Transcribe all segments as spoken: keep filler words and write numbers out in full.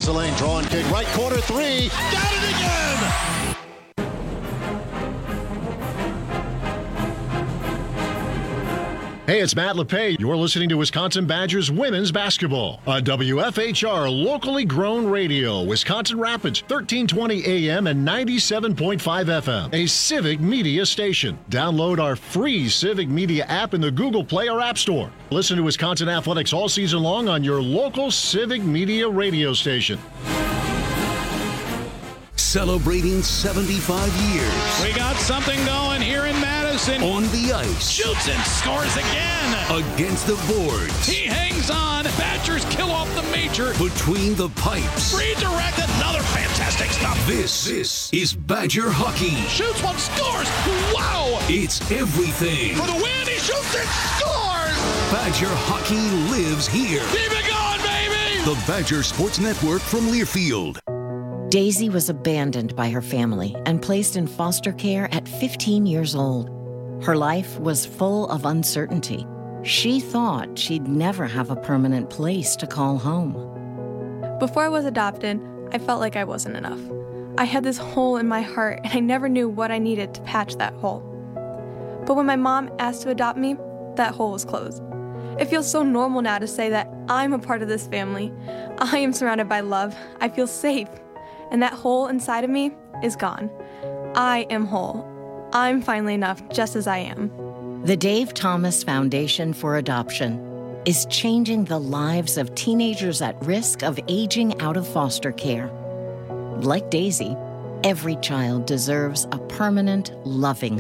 the lane, draw and kick, right corner three. Got it again! Hey, it's Matt LePay. You're listening to Wisconsin Badgers women's basketball on W F H R, locally grown radio, Wisconsin Rapids, thirteen twenty A M and ninety-seven point five F M, a Civic Media station. Download our free Civic Media app in the Google Play or App Store. Listen to Wisconsin Athletics all season long on your local Civic Media radio station. Celebrating seventy-five years. We got something going here in Madison. On the ice. Shoots and scores again. Against the boards. He hangs on. Badgers kill off the major. Between the pipes. Redirected. Another fantastic stop. This, this is Badger hockey. Shoots one, scores. Wow. It's everything. For the win, he shoots and scores. Badger hockey lives here. Keep it going, baby. The Badger Sports Network from Learfield. Daisy was abandoned by her family and placed in foster care at fifteen years old. Her life was full of uncertainty. She thought she'd never have a permanent place to call home. Before I was adopted, I felt like I wasn't enough. I had this hole in my heart, and I never knew what I needed to patch that hole. But when my mom asked to adopt me, that hole was closed. It feels so normal now to say that I'm a part of this family. I am surrounded by love. I feel safe. And that hole inside of me is gone. I am whole. I'm finally enough just as I am. The Dave Thomas Foundation for Adoption is changing the lives of teenagers at risk of aging out of foster care. Like Daisy, every child deserves a permanent, loving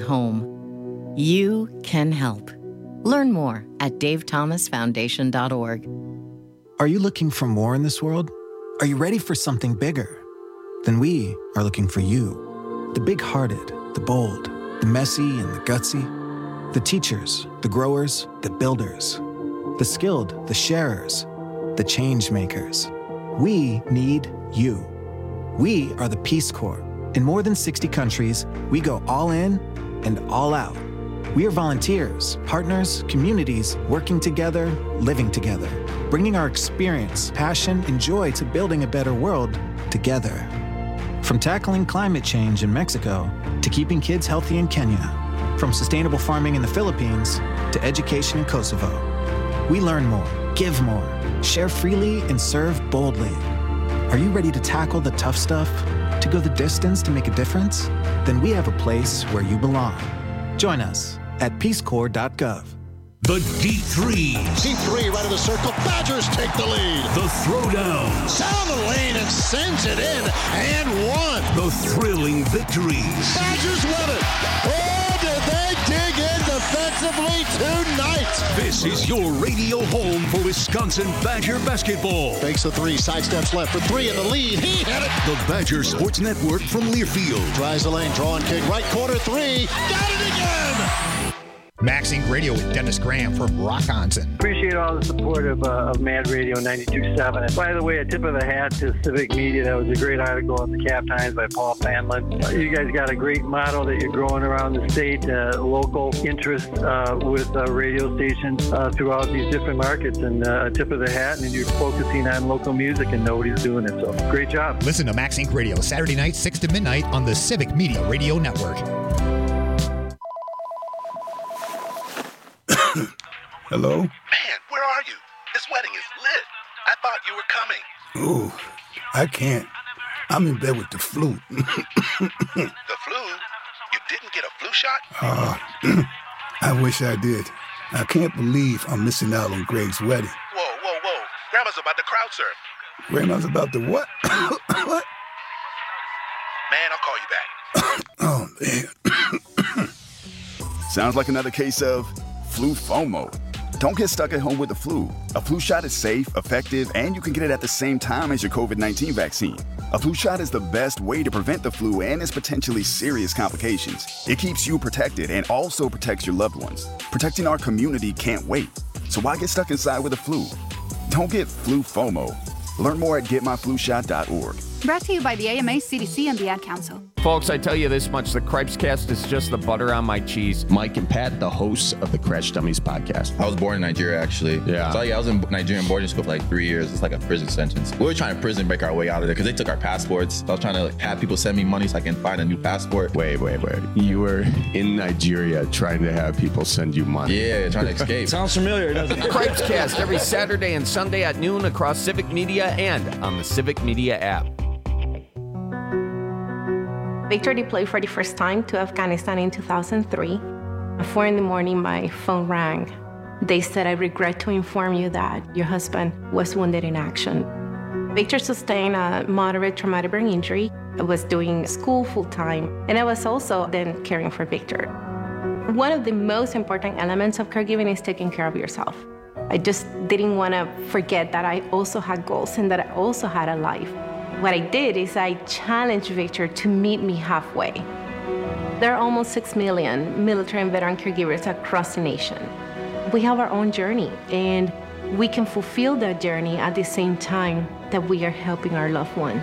home. You can help. Learn more at dave thomas foundation dot org. Are you looking for more in this world? Are you ready for something bigger? Then we are looking for you. The big-hearted, the bold, the messy and the gutsy. The teachers, the growers, the builders. The skilled, the sharers, the change makers. We need you. We are the Peace Corps. In more than sixty countries, we go all in and all out. We are volunteers, partners, communities, working together, living together, bringing our experience, passion, and joy to building a better world together. From tackling climate change in Mexico to keeping kids healthy in Kenya, from sustainable farming in the Philippines to education in Kosovo. We learn more, give more, share freely, and serve boldly. Are you ready to tackle the tough stuff, to go the distance to make a difference? Then we have a place where you belong. Join us at peace corps dot gov. The deep threes. Deep three right of the circle. Badgers take the lead. The throwdowns. Down the lane and sends it in and one. The thrilling victories. Badgers win it. Oh, did they dig in defensively tonight? This is your radio home for Wisconsin Badger basketball. Fakes the three, sidesteps left for three in the lead. He hit it. The Badger Sports Network from Learfield. Tries the lane, draw and kick, right corner three. Got it again. Max Inc Radio with Dennis Graham from Rockonson. Appreciate all the support of, uh, of Mad Radio ninety-two point seven. And by the way, a tip of the hat to Civic Media. That was a great article on the Cap Times by Paul Fanlin. Uh, you guys got a great motto that you're growing around the state, uh, local interest uh, with uh, radio stations uh, throughout these different markets. And uh, a tip of the hat, and you're focusing on local music, and nobody's doing it. So great job. Listen to Max Inc Radio Saturday night, six to midnight on the Civic Media Radio Network. Hello? Man, where are you? This wedding is lit. I thought you were coming. Oh, I can't. I'm in bed with the flu. The flu? You didn't get a flu shot? Uh, I wish I did. I can't believe I'm missing out on Greg's wedding. Whoa, whoa, whoa. Grandma's about to crowd surf. Grandma's about to what? What? Man, I'll call you back. Oh, man. Sounds like another case of flu FOMO. Don't get stuck at home with the flu. A flu shot is safe, effective, and you can get it at the same time as your covid nineteen vaccine. A flu shot is the best way to prevent the flu and its potentially serious complications. It keeps you protected and also protects your loved ones. Protecting our community can't wait. So why get stuck inside with the flu? Don't get flu FOMO. Learn more at get my flu shot dot org. Brought to you by the A M A, C D C, and the Ad Council. Folks, I tell you this much, the Cripescast is just the butter on my cheese. Mike and Pat, the hosts of the Crash Dummies podcast. I was born in Nigeria, actually. Yeah. So yeah, I was in Nigerian boarding school for like three years. It's like a prison sentence. We were trying to prison break our way out of there because they took our passports. So I was trying to like, have people send me money so I can find a new passport. Wait, wait, wait. You were in Nigeria trying to have people send you money. Yeah, trying to escape. Sounds familiar, doesn't it? Cripescast every Saturday and Sunday at noon across Civic Media and on the Civic Media app. Victor deployed for the first time to Afghanistan in two thousand three. At four in the morning, my phone rang. They said, "I regret to inform you that your husband was wounded in action." Victor sustained a moderate traumatic brain injury. I was doing school full-time, and I was also then caring for Victor. One of the most important elements of caregiving is taking care of yourself. I just didn't want to forget that I also had goals and that I also had a life. What I did is I challenged Victor to meet me halfway. There are almost six million military and veteran caregivers across the nation. We have our own journey, and we can fulfill that journey at the same time that we are helping our loved one.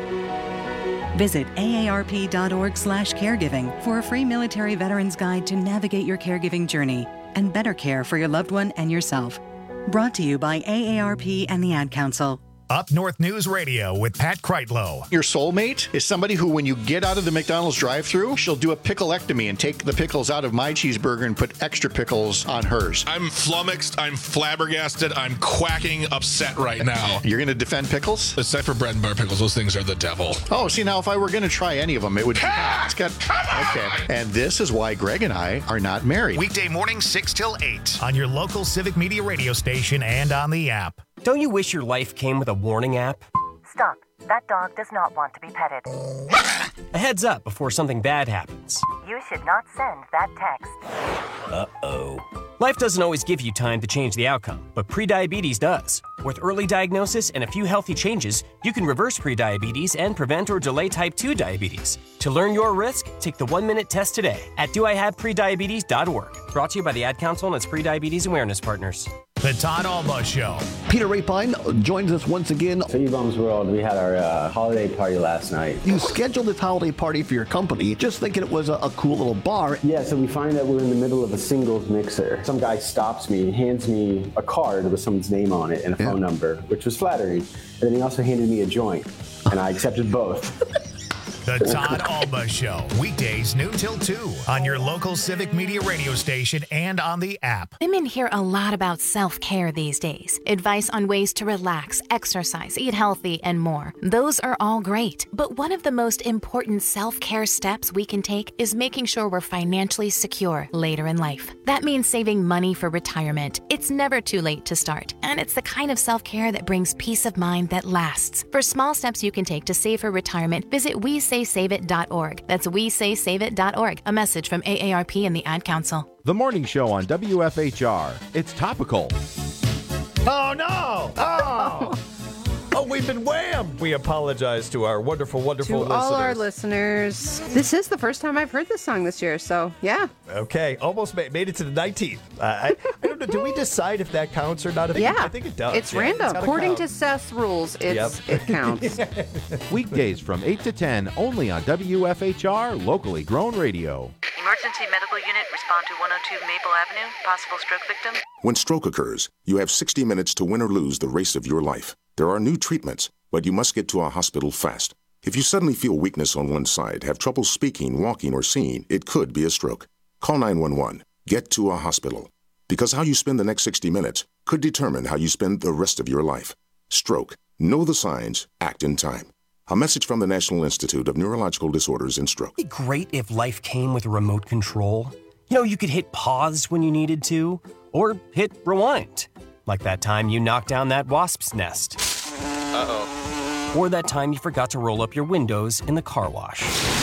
Visit A A R P dot org slash caregiving for a free military veterans guide to navigate your caregiving journey and better care for your loved one and yourself. Brought to you by A A R P and the Ad Council. Up North News Radio with Pat Kreitlow. Your soulmate is somebody who, when you get out of the McDonald's drive-thru, she'll do a picklectomy and take the pickles out of my cheeseburger and put extra pickles on hers. I'm flummoxed. I'm flabbergasted. I'm quacking upset right now. You're going to defend pickles? Except for bread and butter pickles. Those things are the devil. Oh, see, now if I were going to try any of them, it would be... It's got... Okay. And this is why Greg and I are not married. Weekday morning, six till eight on your local Civic Media radio station and on the app. Don't you wish your life came with a warning app? Stop. That dog does not want to be petted. A heads up before something bad happens. You should not send that text. Uh-oh. Life doesn't always give you time to change the outcome, but prediabetes does. With early diagnosis and a few healthy changes, you can reverse prediabetes and prevent or delay type two diabetes. To learn your risk, take the one-minute test today at do I have prediabetes dot org. Brought to you by the Ad Council and its prediabetes awareness partners. The Todd Alba Show. Peter Rapine joins us once again. City Bums World, we had our uh, holiday party last night. You scheduled this holiday party for your company, just thinking it was a, a cool little bar. Yeah, so we find that we're in the middle of a singles mixer. Some guy stops me, hands me a card with someone's name on it and a yeah. phone number, which was flattering. And then he also handed me a joint, and I accepted both. The Todd Alba Show, weekdays noon till two on your local Civic Media radio station and on the app. Women hear a lot about self-care these days. Advice on ways to relax, exercise, eat healthy, and more. Those are all great. But one of the most important self-care steps we can take is making sure we're financially secure later in life. That means saving money for retirement. It's never too late to start, and it's the kind of self-care that brings peace of mind that lasts. For small steps you can take to save for retirement, visit we say save it dot org. That's we say save it dot org. A message from A A R P and the Ad Council. The Morning Show on W F H R. It's topical. Oh, no! Oh! Oh, we've been whammed! We apologize to our wonderful, wonderful to listeners. all our listeners. This is the first time I've heard this song this year, so yeah. Okay, almost made, made it to the nineteenth. Uh, I, I don't know, do we decide if that counts or not? I think, yeah. I think it does. It's yeah, random. It's According count. to Seth's rules, it's, yep. it counts. Weekdays from eight to ten, only on W F H R, locally grown radio. Emergency medical unit, respond to one oh two Maple Avenue. Possible stroke victim. When stroke occurs, you have sixty minutes to win or lose the race of your life. There are new treatments, but you must get to a hospital fast. If you suddenly feel weakness on one side, have trouble speaking, walking, or seeing, it could be a stroke. Call nine one one. Get to a hospital. Because how you spend the next sixty minutes could determine how you spend the rest of your life. Stroke. Know the signs. Act in time. A message from the National Institute of Neurological Disorders and Stroke. It'd be great if life came with a remote control. You know, you could hit pause when you needed to, or hit rewind. Like that time you knocked down that wasp's nest. Uh-oh. Or that time you forgot to roll up your windows in the car wash.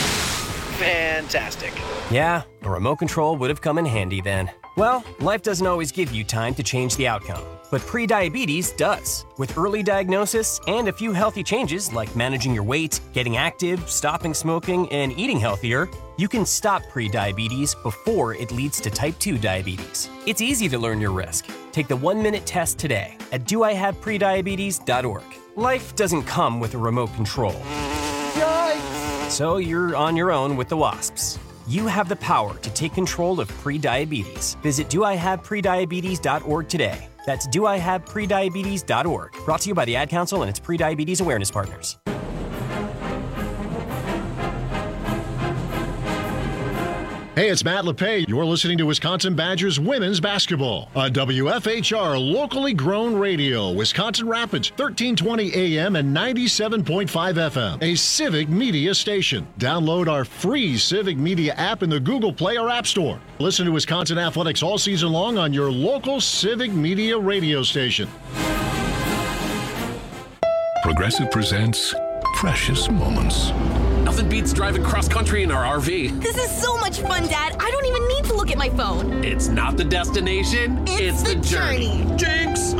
Fantastic. Yeah, a remote control would have come in handy then. Well, life doesn't always give you time to change the outcome, but prediabetes does. With early diagnosis and a few healthy changes like managing your weight, getting active, stopping smoking, and eating healthier, you can stop prediabetes before it leads to type two diabetes. It's easy to learn your risk. Take the one-minute test today at do I have prediabetes dot org. Life doesn't come with a remote control, Yikes! So you're on your own with the wasps. You have the power to take control of prediabetes. Visit do I have prediabetes dot org today. That's do I have prediabetes dot org. Brought to you by the Ad Council and its Prediabetes Awareness Partners. Hey, it's Matt LePay. You're listening to Wisconsin Badgers Women's Basketball on W F H R Locally Grown Radio, Wisconsin Rapids, thirteen twenty A M and ninety-seven point five F M, a Civic Media station. Download our free Civic Media app in the Google Play or App Store. Listen to Wisconsin Athletics all season long on your local Civic Media radio station. Progressive presents Precious Moments. Nothing beats driving cross-country in our R V. This is so much fun, Dad. I don't even need to look at my phone. It's not the destination, it's, it's the, the journey. journey. Jinx!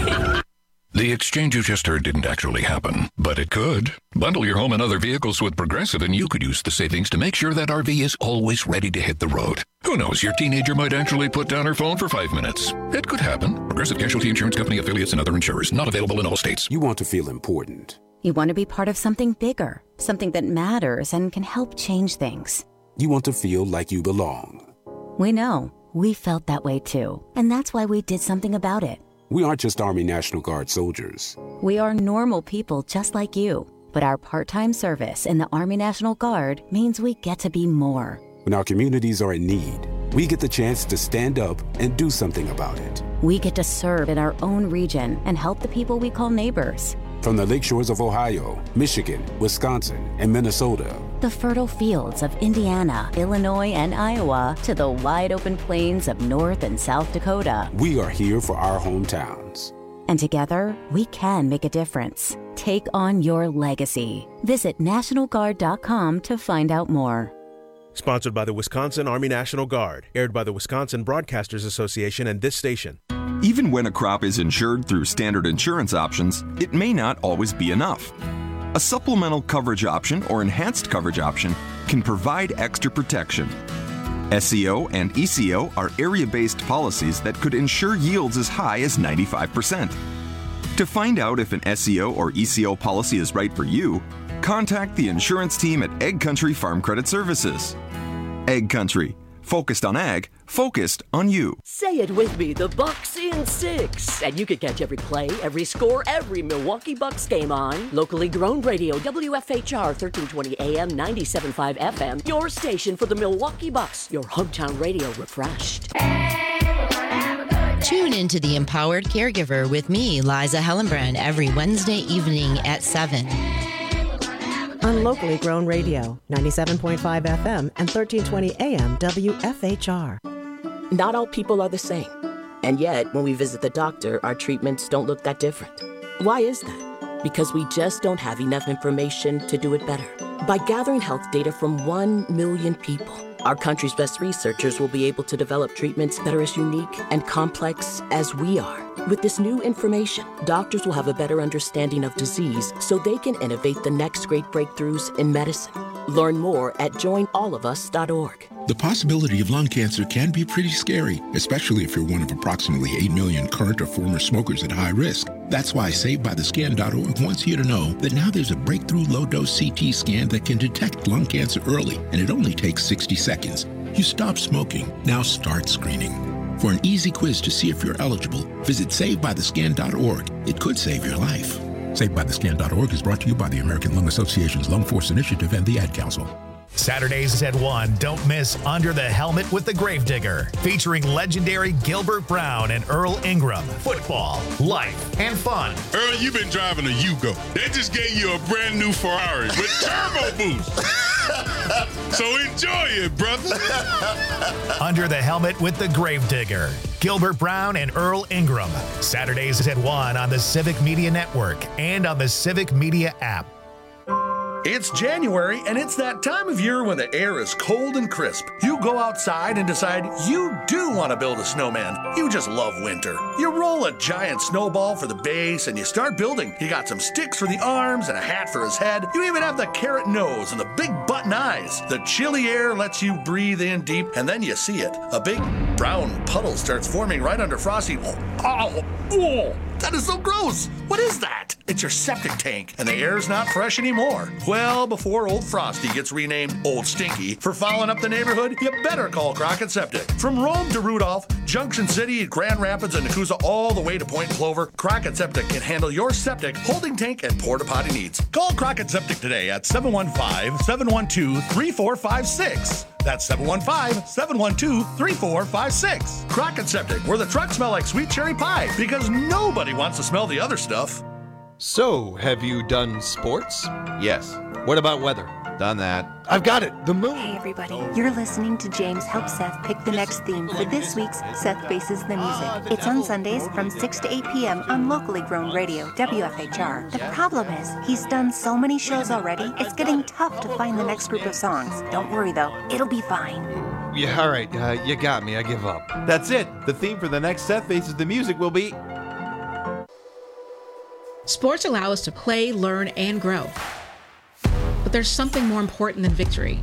The exchange you just heard didn't actually happen, but it could. Bundle your home and other vehicles with Progressive and you could use the savings to make sure that R V is always ready to hit the road. Who knows, your teenager might actually put down her phone for five minutes. It could happen. Progressive Casualty Insurance Company affiliates and other insurers. Not available in all states. You want to feel important. You want to be part of something bigger, something that matters and can help change things. You want to feel like you belong. We know. We felt that way too. And that's why we did something about it. We aren't just Army National Guard soldiers. We are normal people just like you. But our part-time service in the Army National Guard means we get to be more. When our communities are in need, we get the chance to stand up and do something about it. We get to serve in our own region and help the people we call neighbors. From the lakeshores of Ohio, Michigan, Wisconsin, and Minnesota. The fertile fields of Indiana, Illinois, and Iowa to the wide open plains of North and South Dakota. We are here for our hometowns. And together, we can make a difference. Take on your legacy. Visit National Guard dot com to find out more. Sponsored by the Wisconsin Army National Guard. Aired by the Wisconsin Broadcasters Association and this station. Even when a crop is insured through standard insurance options, it may not always be enough. A supplemental coverage option or enhanced coverage option can provide extra protection. S E O and E C O are area-based policies that could ensure yields as high as ninety-five percent. To find out if an S E O or E C O policy is right for you, contact the insurance team at Ag Country Farm Credit Services. Ag Country. Focused on ag, focused on you. Say it with me, the Bucks in six. And you can catch every play, every score, every Milwaukee Bucks game on Locally Grown Radio, W F H R, thirteen twenty A M, ninety-seven point five F M. Your station for the Milwaukee Bucks. Your hometown radio refreshed. Tune into The Empowered Caregiver with me, Liza Hellenbrand, every Wednesday evening at seven. On Locally Grown Radio, ninety-seven point five F M and thirteen twenty A M W F H R. Not all people are the same. And yet, when we visit the doctor, our treatments don't look that different. Why is that? Because we just don't have enough information to do it better. By gathering health data from one million people, our country's best researchers will be able to develop treatments that are as unique and complex as we are. With this new information, doctors will have a better understanding of disease so they can innovate the next great breakthroughs in medicine. Learn more at join all of us dot org. The possibility of lung cancer can be pretty scary, especially if you're one of approximately eight million current or former smokers at high risk. That's why Saved by the Scan dot org wants you to know that now there's a breakthrough low-dose C T scan that can detect lung cancer early, and it only takes sixty seconds. You stop smoking, now start screening. For an easy quiz to see if you're eligible, visit Saved by the Scan dot org. It could save your life. Saved by the Scan dot org is brought to you by the American Lung Association's Lung Force Initiative and the Ad Council. Saturdays at one, don't miss Under the Helmet with the Gravedigger, featuring legendary Gilbert Brown and Earl Ingram. Football, life, and fun. Earl, you've been driving a Yugo. They just gave you a brand new Ferrari with turbo boost. So enjoy it, brother. Under the Helmet with the Gravedigger, Gilbert Brown and Earl Ingram. Saturdays at one on the Civic Media Network and on the Civic Media app. It's January, and it's that time of year when the air is cold and crisp. You go outside and decide you do want to build a snowman. You just love winter. You roll a giant snowball for the base, and you start building. You got some sticks for the arms and a hat for his head. You even have the carrot nose and the big button eyes. The chilly air lets you breathe in deep, and then you see it. A big brown puddle starts forming right under Frosty. Oh, oh, that is so gross. What is that? It's your septic tank, and the air's not fresh anymore. Well, before old Frosty gets renamed Old Stinky for fouling up the neighborhood, you better call Crockett Septic. From Rome to Rudolph, Junction City, Grand Rapids, and Nakusa, all the way to Point Clover, Crockett Septic can handle your septic, holding tank, and porta potty needs. Call Crockett Septic today at seven one five, seven one two, three four five six. That's seven one five, seven one two, three four five six. Crockett Septic, where the trucks smell like sweet cherry pie, because nobody wants to smell the other stuff. So, have you done sports? Yes. What about weather? Done that. I've got it. The moon. Hey, everybody. You're listening to James help Seth pick the next theme for this week's Seth Faces the Music. It's on Sundays from six to eight p.m. on locally grown radio, W F H R. The problem is, he's done so many shows already, it's getting tough to find the next group of songs. Don't worry, though. It'll be fine. Yeah, all right. Uh, you got me. I give up. That's it. The theme for the next Seth Faces the Music will be... Sports allow us to play, learn, and grow. But there's something more important than victory.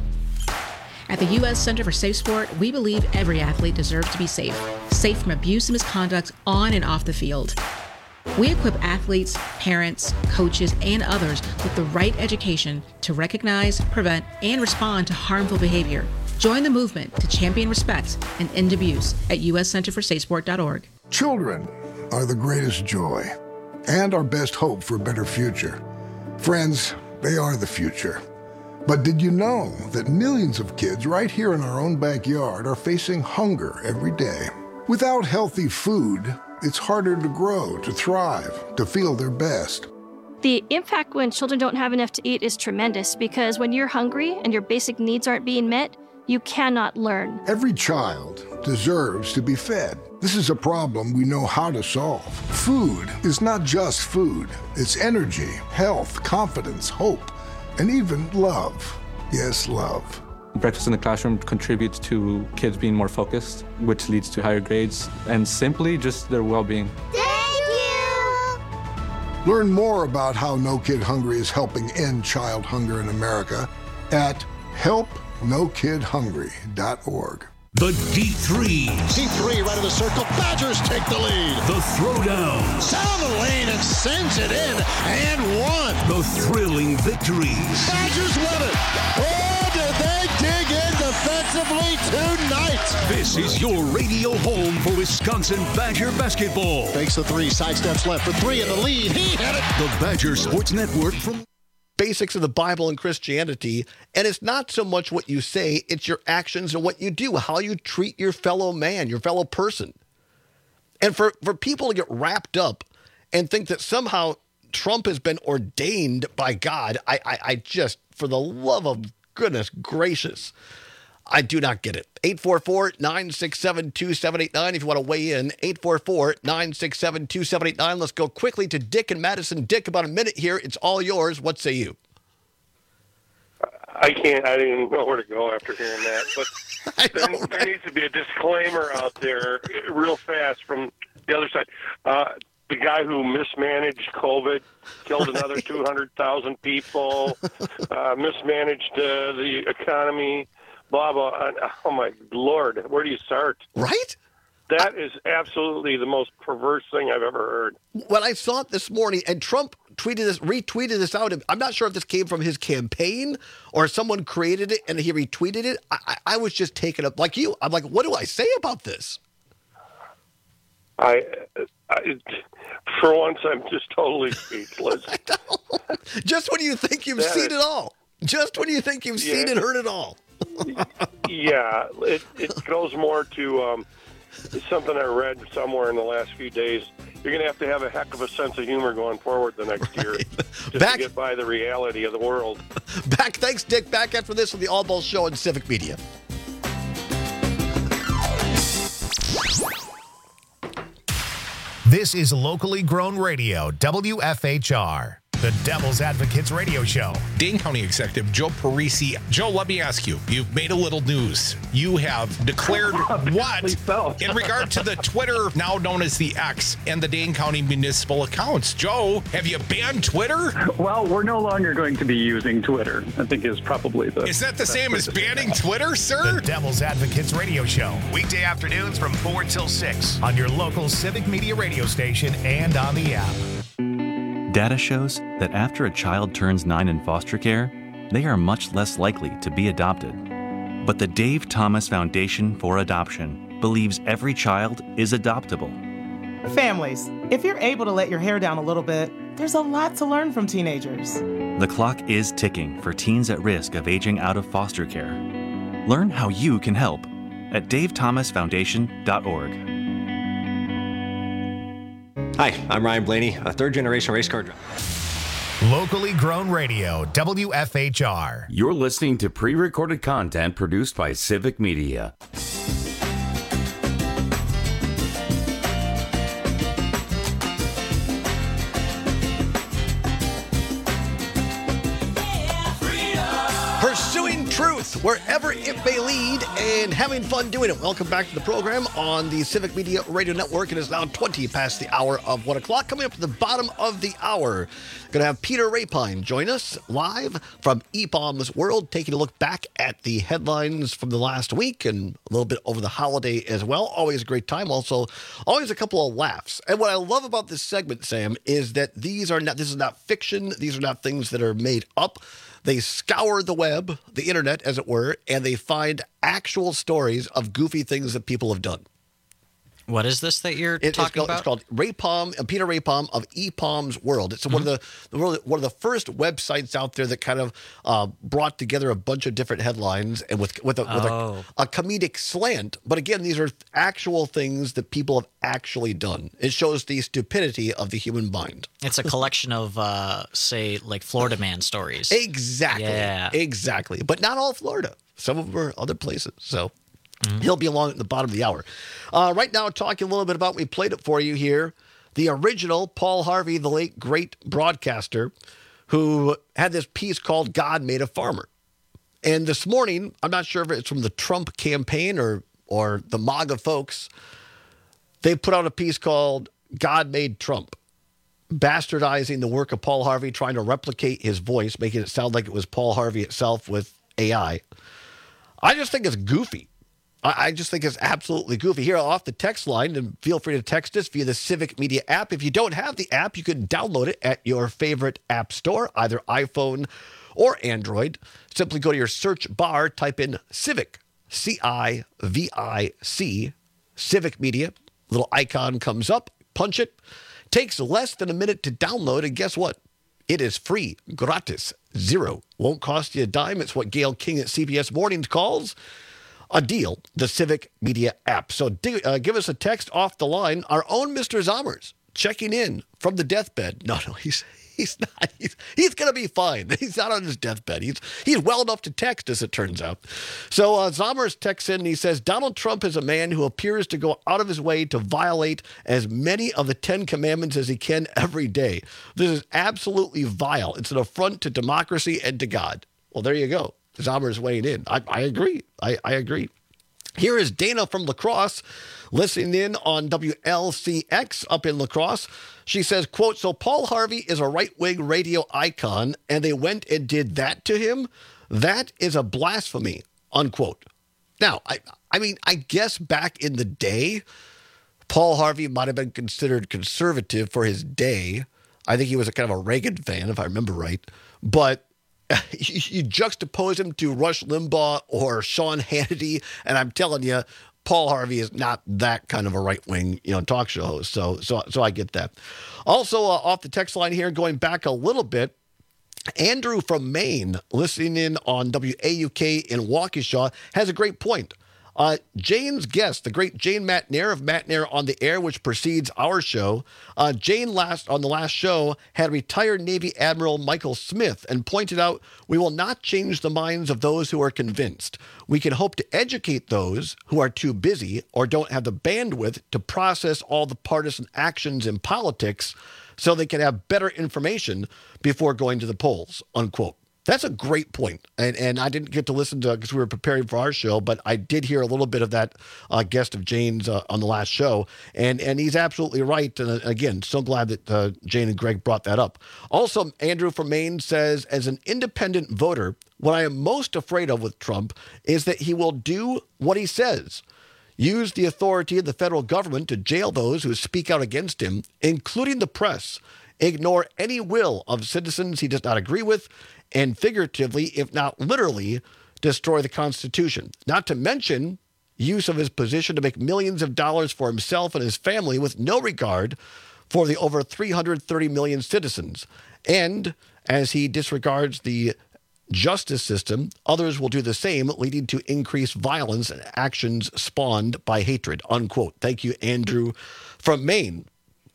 At the U S Center for Safe Sport, we believe every athlete deserves to be safe. Safe from abuse and misconduct on and off the field. We equip athletes, parents, coaches, and others with the right education to recognize, prevent, and respond to harmful behavior. Join the movement to champion respect and end abuse at u s center for safe sport dot org. Children are the greatest joy and our best hope for a better future. Friends, they are the future. But did you know that millions of kids right here in our own backyard are facing hunger every day? Without healthy food, it's harder to grow, to thrive, to feel their best. The impact when children don't have enough to eat is tremendous because when you're hungry and your basic needs aren't being met, you cannot learn. Every child deserves to be fed. This is a problem we know how to solve. Food is not just food. It's energy, health, confidence, hope, and even love. Yes, love. Breakfast in the classroom contributes to kids being more focused, which leads to higher grades, and simply just their well-being. Thank you! Learn more about how No Kid Hungry is helping end child hunger in America at help no kid hungry dot org. The deep threes. Deep three, right of the circle. Badgers take the lead. The throwdowns. Down the lane and sends it in and one. The thrilling victories. Badgers win it. Oh, did they dig in defensively tonight? This is your radio home for Wisconsin Badger basketball. Fakes the three, sidesteps left for three in the lead. He had it. The Badger Sports Network from... Basics of the Bible and Christianity, and it's not so much what you say, it's your actions and what you do, how you treat your fellow man, your fellow person. And for, for people to get wrapped up and think that somehow Trump has been ordained by God, I, I, I just, for the love of goodness gracious, I do not get it. eight four four, nine six seven, two seven eight nine if you want to weigh in. eight four four, nine six seven, two seven eight nine. Let's go quickly to Dick and Madison. Dick, about a minute here. It's all yours. What say you? I can't. I didn't know where to go after hearing that. But there, know, there needs to be a disclaimer out there real fast from the other side. Uh, the guy who mismanaged COVID, killed another two hundred thousand people, uh, mismanaged uh, the economy, blah, blah. Oh, my Lord. Where do you start? Right? That is absolutely the most perverse thing I've ever heard. When I saw it this morning, and Trump tweeted this, retweeted this out, I'm not sure if this came from his campaign or someone created it and he retweeted it. I, I was just taken up like you. I'm like, what do I say about this? I, I for once, I'm just totally speechless. Just when you think you've that seen is, it all. Just when you think you've yeah, seen and heard it all. Yeah, it, it goes more to um, something I read somewhere in the last few days. You're going to have to have a heck of a sense of humor going forward the next right. year just back, to get by the reality of the world. Back, thanks, Dick. Back after this with the All Balls Show on Civic Media. This is locally grown radio, W F H R. the Devil's Advocates Radio Show. Dane County Executive Joe Parisi. Joe, let me ask you, you've made a little news. You have declared what so. in regard to the Twitter, now known as the X, and the Dane County municipal accounts. Joe, have you banned Twitter? Well, we're no longer going to be using Twitter, I think is probably the... Is that the same as banning Twitter, sir? The Devil's Advocates Radio Show. Weekday afternoons from four till six on your local Civic Media radio station and on the app. Data shows that after a child turns nine in foster care, they are much less likely to be adopted. But the Dave Thomas Foundation for Adoption believes every child is adoptable. Families, if you're able to let your hair down a little bit, there's a lot to learn from teenagers. The clock is ticking for teens at risk of aging out of foster care. Learn how you can help at dave thomas foundation dot org. Hi, I'm Ryan Blaney, a third-generation race car driver. Locally grown radio, W F H R. You're listening to pre-recorded content produced by Civic Media. Pursuing truth wherever it may lead and having fun doing it. Welcome back to the program on the Civic Media Radio Network. It is now twenty past the hour of one o'clock. Coming up to the bottom of the hour, going to have Peter Rapine join us live from E P O M's World, taking a look back at the headlines from the last week and a little bit over the holiday as well. Always a great time. Also, always a couple of laughs. And what I love about this segment, Sam, is that these are not, this is not fiction. These are not things that are made up. They scour the web, the internet, as it were, and they find actual stories of goofy things that people have done. What is this that you're It- talking it's called, about? It's called Rapalm, uh, Peter Rapalm of E P O M's World. It's one of the the world- one of the first websites out there that kind of uh, brought together a bunch of different headlines and with with, a, with Oh. a, a comedic slant. But again, these are actual things that people have actually done. It shows the stupidity of the human mind. It's a collection of, uh, say, like Florida Man stories. Exactly. Yeah. Exactly. But not all Florida. Some of them are other places. So he'll be along at the bottom of the hour. Uh, right now, talking a little bit about, we played it for you here, the original Paul Harvey, the late great broadcaster, who had this piece called God Made a Farmer. And this morning, I'm not sure if it's from the Trump campaign or or the MAGA folks, they put out a piece called God Made Trump, bastardizing the work of Paul Harvey, trying to replicate his voice, making it sound like it was Paul Harvey itself with A I. I just think it's goofy. I I just think it's absolutely goofy. Here off the text line, and feel free to text us via the Civic Media app. If you don't have the app, you can download it at your favorite app store, either iPhone or Android. Simply go to your search bar, type in Civic, C I V I C, Civic Media. Little icon comes up, punch it. Takes less than a minute to download, and guess what? It is free, gratis, zero. Won't cost you a dime. It's what Gail King at C B S Mornings calls a deal, the Civic Media app. So dig, uh, give us a text off the line. Our own Mister Zommers checking in from the deathbed. No, no, he's he's not. He's, he's going to be fine. He's not on his deathbed. He's he's well enough to text, as it turns out. So uh, Zommers texts in and he says, Donald Trump is a man who appears to go out of his way to violate as many of the Ten Commandments as he can every day. This is absolutely vile. It's an affront to democracy and to God. Well, there you go. Zommers weighing in. I, I agree. I, I agree. Here is Dana from La Crosse listening in on W L C X up in La Crosse. She says, quote, so Paul Harvey is a right-wing radio icon and they went and did that to him? That is a blasphemy, unquote. Now, I, I mean, I guess back in the day, Paul Harvey might have been considered conservative for his day. I think he was a kind of a Reagan fan, if I remember right. But you juxtapose him to Rush Limbaugh or Sean Hannity, and I'm telling you, Paul Harvey is not that kind of a right-wing, you know, talk show host. So, so, so I get that. Also, uh, off the text line here, going back a little bit, Andrew from Maine, listening in on W A U K in Waukesha, has a great point. Uh, Jane's guest, the great Jane Matnair of Matnair on the Air, which precedes our show. Uh, Jane last on the last show had retired Navy Admiral Michael Smith and pointed out, we will not change the minds of those who are convinced. We can hope to educate those who are too busy or don't have the bandwidth to process all the partisan actions in politics. so they can have better information before going to the polls, unquote. That's a great point. And, and I didn't get to listen to it because we were preparing for our show, but I did hear a little bit of that uh, guest of Jane's uh, on the last show. And, and he's absolutely right. And uh, again, so glad that uh, Jane and Greg brought that up. Also, Andrew from Maine says, as an independent voter, what I am most afraid of with Trump is that he will do what he says. Use the authority of the federal government to jail those who speak out against him, including the press. Ignore any will of citizens he does not agree with, and figuratively, if not literally, destroy the Constitution. Not to mention use of his position to make millions of dollars for himself and his family with no regard for the over three hundred thirty million citizens. And as he disregards the justice system, others will do the same, leading to increased violence and actions spawned by hatred, unquote. Thank you, Andrew from Maine,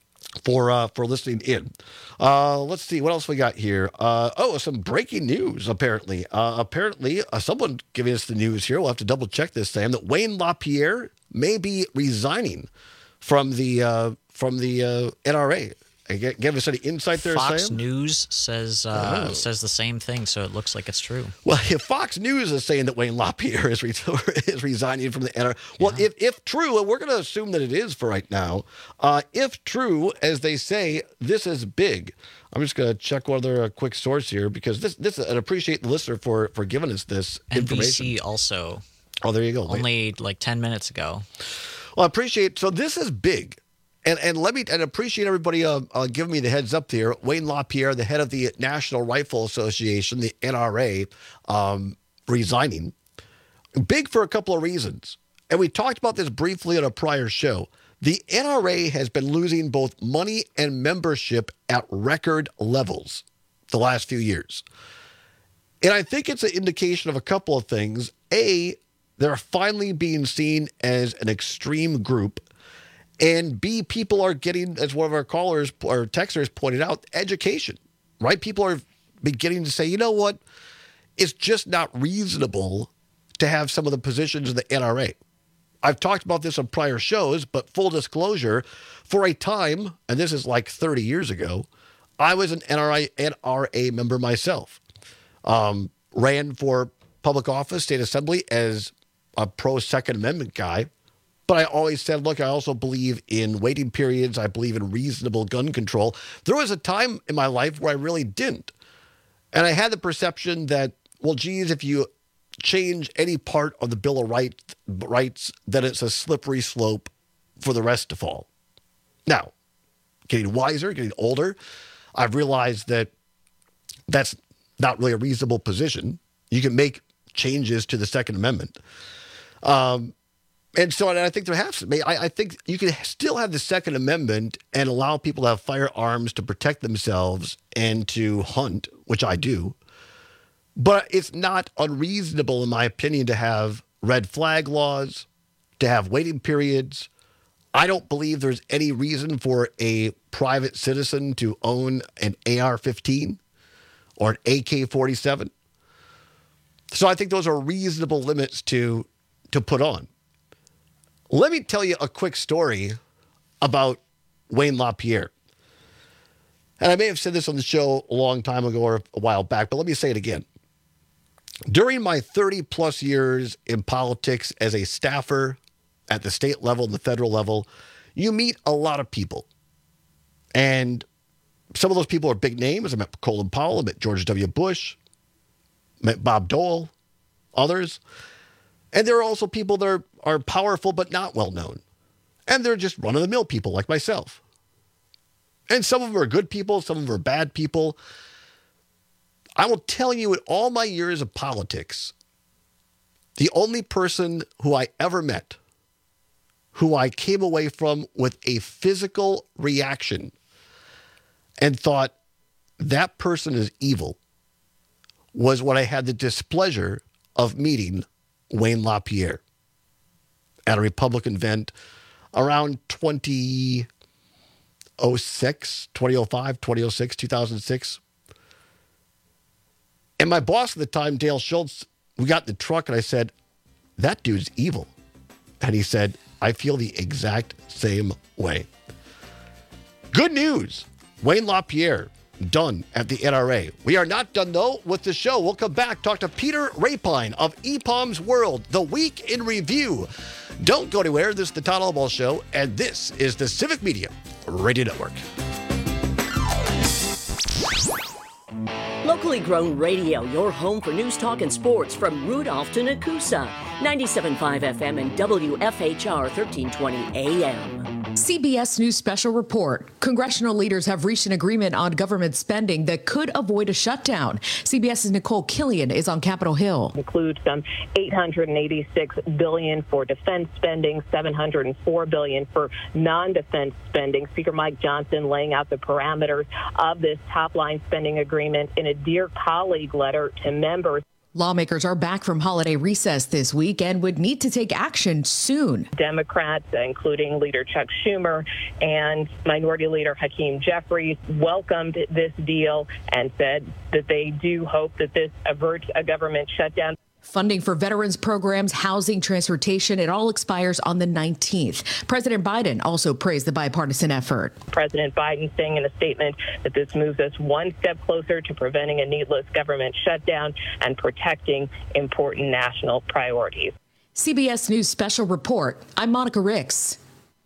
for uh, for listening in. Uh, let's see, what else we got here? Uh, oh, some breaking news, apparently. Uh, apparently, uh, someone giving us the news here, we'll have to double check this, Sam, that Wayne LaPierre may be resigning from the, uh, from the uh, N R A. Give us any insight there, Fox Sam? News says uh, Oh. says the same thing, so it looks like it's true. Well, if Fox News is saying that Wayne LaPierre is, re- is resigning from the N R A, well, if, if true, and we're going to assume that it is for right now, uh, if true, as they say, this is big. I'm just going to check one other uh, quick source here because this, this, and appreciate the listener for, for giving us this N B information. C also. Oh, there you go. Only like ten minutes ago. Well, I appreciate, so this is big. And and let me and appreciate everybody uh, uh, giving me the heads up there. Wayne LaPierre, the head of the National Rifle Association, the N R A, um, resigning. Big for a couple of reasons. And we talked about this briefly on a prior show. The N R A has been losing both money and membership at record levels the last few years. And I think it's an indication of a couple of things. A, they're finally being seen as an extreme group. And B, people are getting, as one of our callers or texters pointed out, education, right? People are beginning to say, you know what? It's just not reasonable to have some of the positions in the N R A. I've talked about this on prior shows, but full disclosure, for a time, and this is like thirty years ago, I was an N R A, N R A member myself. Um, ran for public office, state assembly as a pro-Second Amendment guy. But I always said, look, I also believe in waiting periods. I believe in reasonable gun control. There was a time in my life where I really didn't. And I had the perception that, well, geez, if you change any part of the Bill of Right, Rights, then it's a slippery slope for the rest to fall. Now, getting wiser, getting older, I've realized that that's not really a reasonable position. You can make changes to the Second Amendment. Um, And so and I think there has to be. I, I think you can still have the Second Amendment and allow people to have firearms to protect themselves and to hunt, which I do. But it's not unreasonable, in my opinion, to have red flag laws, to have waiting periods. I don't believe there's any reason for a private citizen to own an A R fifteen or an A K forty-seven. So I think those are reasonable limits to to put on. Let me tell you a quick story about Wayne LaPierre. And I may have said this on the show a long time ago or a while back, but let me say it again. During my thirty plus years in politics as a staffer at the state level and the federal level, you meet a lot of people. And some of those people are big names. I met Colin Powell, I met George W. Bush, met Bob Dole, others. And there are also people that are, are powerful but not well known. And they're just run-of-the-mill people like myself. And some of them are good people, some of them are bad people. I will tell you, in all my years of politics, the only person who I ever met, who I came away from with a physical reaction and thought, that person is evil, was when I had the displeasure of meeting Wayne LaPierre at a Republican event around twenty oh six, twenty oh five, twenty oh six, two thousand six. And my boss at the time, Dale Schultz, we got in the truck and I said, that dude's evil. And he said, I feel the exact same way. Good news. Wayne LaPierre, done at the N R A. We are not done, though, with the show. We'll come back, talk to Peter Rapine of E P O M's World, the week in review. Don't go anywhere. This is the Todd Albaugh Show, and this is the Civic Media Radio Network. Locally grown radio, your home for news, talk, and sports from Rudolph to Nakusa. ninety-seven point five F M and W F H R thirteen twenty A M. C B S News Special Report. Congressional leaders have reached an agreement on government spending that could avoid a shutdown. CBS's Nicole Killian is on Capitol Hill. Includes some eight hundred eighty-six billion dollars for defense spending, seven hundred four billion dollars for non-defense spending. Speaker Mike Johnson laying out the parameters of this top-line spending agreement in a Dear Colleague letter to members. Lawmakers are back from holiday recess this week and would need to take action soon. Democrats, including Leader Chuck Schumer and Minority Leader Hakeem Jeffries, welcomed this deal and said that they do hope that this averts a government shutdown. Funding for veterans programs, housing, transportation, it all expires on the nineteenth. President Biden also praised the bipartisan effort. President Biden saying in a statement that this moves us one step closer to preventing a needless government shutdown and protecting important national priorities. C B S News Special Report. I'm Monica Ricks.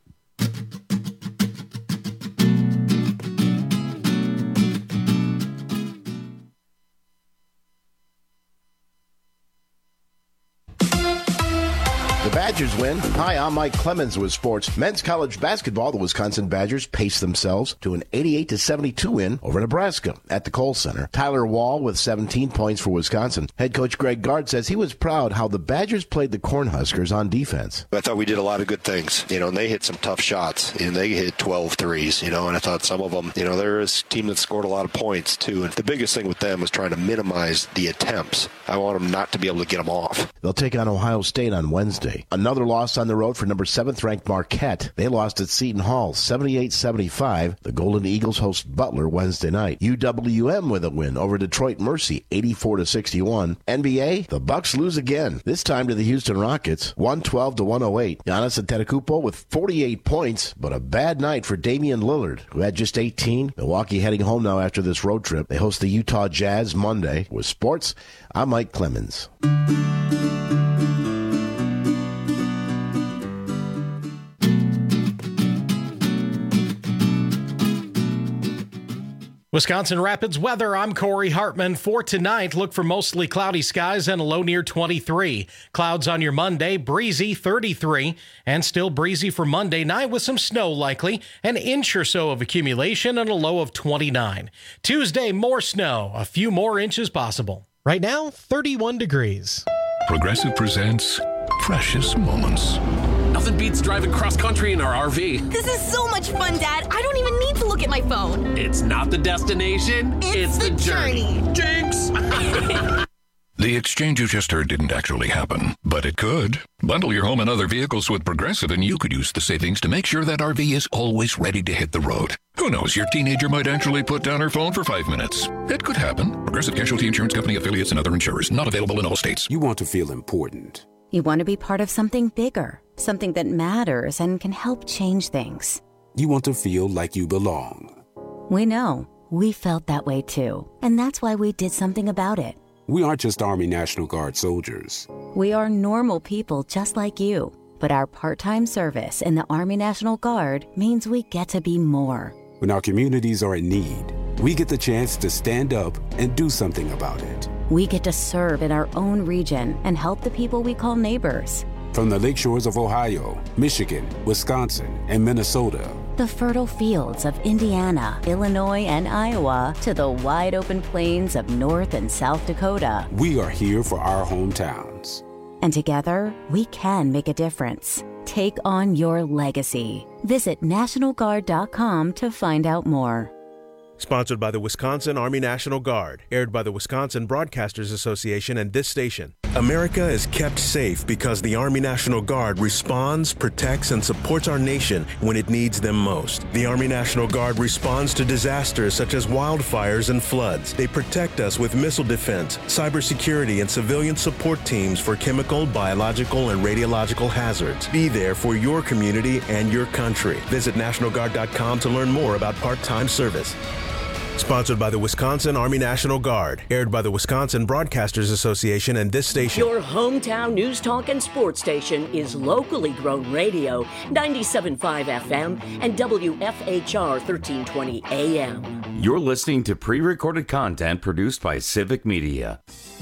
The Badgers win. Hi, I'm Mike Clemens with sports. Men's college basketball, the Wisconsin Badgers paced themselves to an eighty-eight to seventy-two win over Nebraska at the Kohl Center. Tyler Wall with seventeen points for Wisconsin. Head coach Greg Gard says he was proud how the Badgers played the Cornhuskers on defense. I thought we did a lot of good things, you know, and they hit some tough shots, and they hit twelve threes, you know, and I thought some of them, you know, there is a team that scored a lot of points, too, and the biggest thing with them was trying to minimize the attempts. I want them not to be able to get them off. They'll take on Ohio State on Wednesday. Another loss on the road for number seventh ranked Marquette. They lost at Seton Hall seventy-eight seventy-five. The Golden Eagles host Butler Wednesday night. U W M with a win over Detroit Mercy eighty-four to sixty-one. N B A, the Bucks lose again, this time to the Houston Rockets one twelve to one oh eight. Giannis Antetokounmpo with forty-eight points, but a bad night for Damian Lillard, who had just eighteen. Milwaukee heading home now after this road trip. They host the Utah Jazz Monday. With sports, I'm Mike Clemens. Wisconsin Rapids weather, I'm Corey Hartman. For tonight, look for mostly cloudy skies and a low near twenty-three. Clouds on your Monday, breezy thirty-three, and still breezy for Monday night with some snow likely, an inch or so of accumulation and a low of twenty-nine. Tuesday, more snow, a few more inches possible. Right now, thirty-one degrees. Progressive presents Precious Moments. Nothing beats driving cross-country in our R V. This is so much fun, Dad. I don't even need to look at my phone. It's not the destination, it's, it's the, the journey. journey. Jinx! The exchange you just heard didn't actually happen, but it could. Bundle your home and other vehicles with Progressive and you could use the savings to make sure that R V is always ready to hit the road. Who knows, your teenager might actually put down her phone for five minutes. It could happen. Progressive Casualty Insurance Company affiliates and other insurers. Not available in all states. You want to feel important. You want to be part of something bigger, something that matters and can help change things. You want to feel like you belong. We know. We felt that way too. And that's why we did something about it. We aren't just Army National Guard soldiers. We are normal people just like you. But our part-time service in the Army National Guard means we get to be more. When our communities are in need, we get the chance to stand up and do something about it. We get to serve in our own region and help the people we call neighbors. From the lakeshores of Ohio, Michigan, Wisconsin, and Minnesota. The fertile fields of Indiana, Illinois, and Iowa to the wide open plains of North and South Dakota. We are here for our hometowns. And together, we can make a difference. Take on your legacy. Visit National Guard dot com to find out more. Sponsored by the Wisconsin Army National Guard. Aired by the Wisconsin Broadcasters Association and this station. America is kept safe because the Army National Guard responds, protects, and supports our nation when it needs them most. The Army National Guard responds to disasters such as wildfires and floods. They protect us with missile defense, cybersecurity, and civilian support teams for chemical, biological, and radiological hazards. Be there for your community and your country. Visit National Guard dot com to learn more about part-time service. Sponsored by the Wisconsin Army National Guard. Aired by the Wisconsin Broadcasters Association and this station. Your hometown news talk and sports station is locally grown radio, ninety-seven point five F M and W F H R thirteen twenty A M. You're listening to pre-recorded content produced by Civic Media.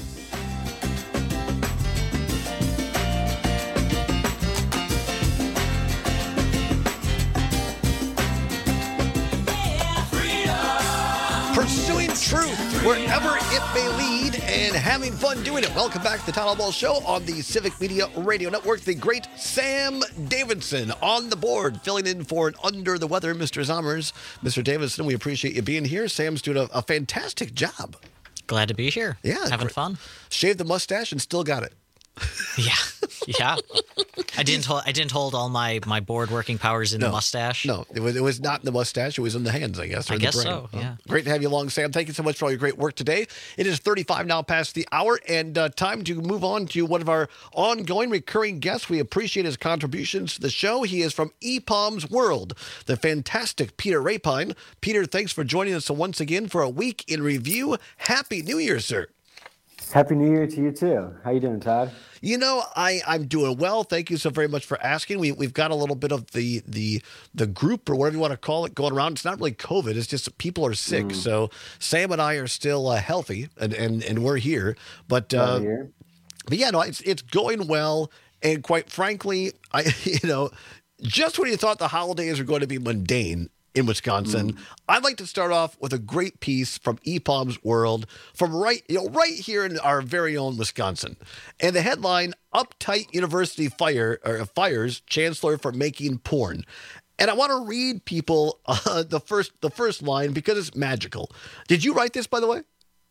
Pursuing truth wherever it may lead and having fun doing it. Welcome back to the Town Hall Ball Show on the Civic Media Radio Network. The great Sam Davidson on the board, filling in for an under the weather Mister Zommers. Mister Davidson, we appreciate you being here. Sam's doing a, a fantastic job. Glad to be here. Yeah. Having great. fun. Shaved the mustache and still got it. Yeah, yeah. I didn't hold. I didn't hold all my, my board working powers in no, the mustache. No, it was it was not in the mustache. It was in the hands, I guess. Or I in guess the brain. so. Yeah. Oh, great to have you along, Sam. Thank you so much for all your great work today. It is thirty-five now past the hour, and uh, time to move on to one of our ongoing recurring guests. We appreciate his contributions to the show. He is from E P O M's World, the fantastic Peter Rapine. Peter, thanks for joining us once again for a week in review. Happy New Year, sir. Happy New Year to you, too. How you doing, Todd? You know, I, I'm doing well. Thank you so very much for asking. We, we've got a little bit of the the the group, or whatever you want to call it, going around. It's not really COVID. It's just people are sick. Mm. So Sam and I are still uh, healthy, and, and, and we're here. But, uh, here. but yeah, no, it's, it's going well. And quite frankly, I you know, just when you thought the holidays were going to be mundane in Wisconsin, mm. I'd like to start off with a great piece from E P O M's World, from right, you know, right here in our very own Wisconsin. And the headline: Uptight University fire or fires chancellor for making porn. And I want to read people uh, the first the first line because it's magical. Did you write this, by the way?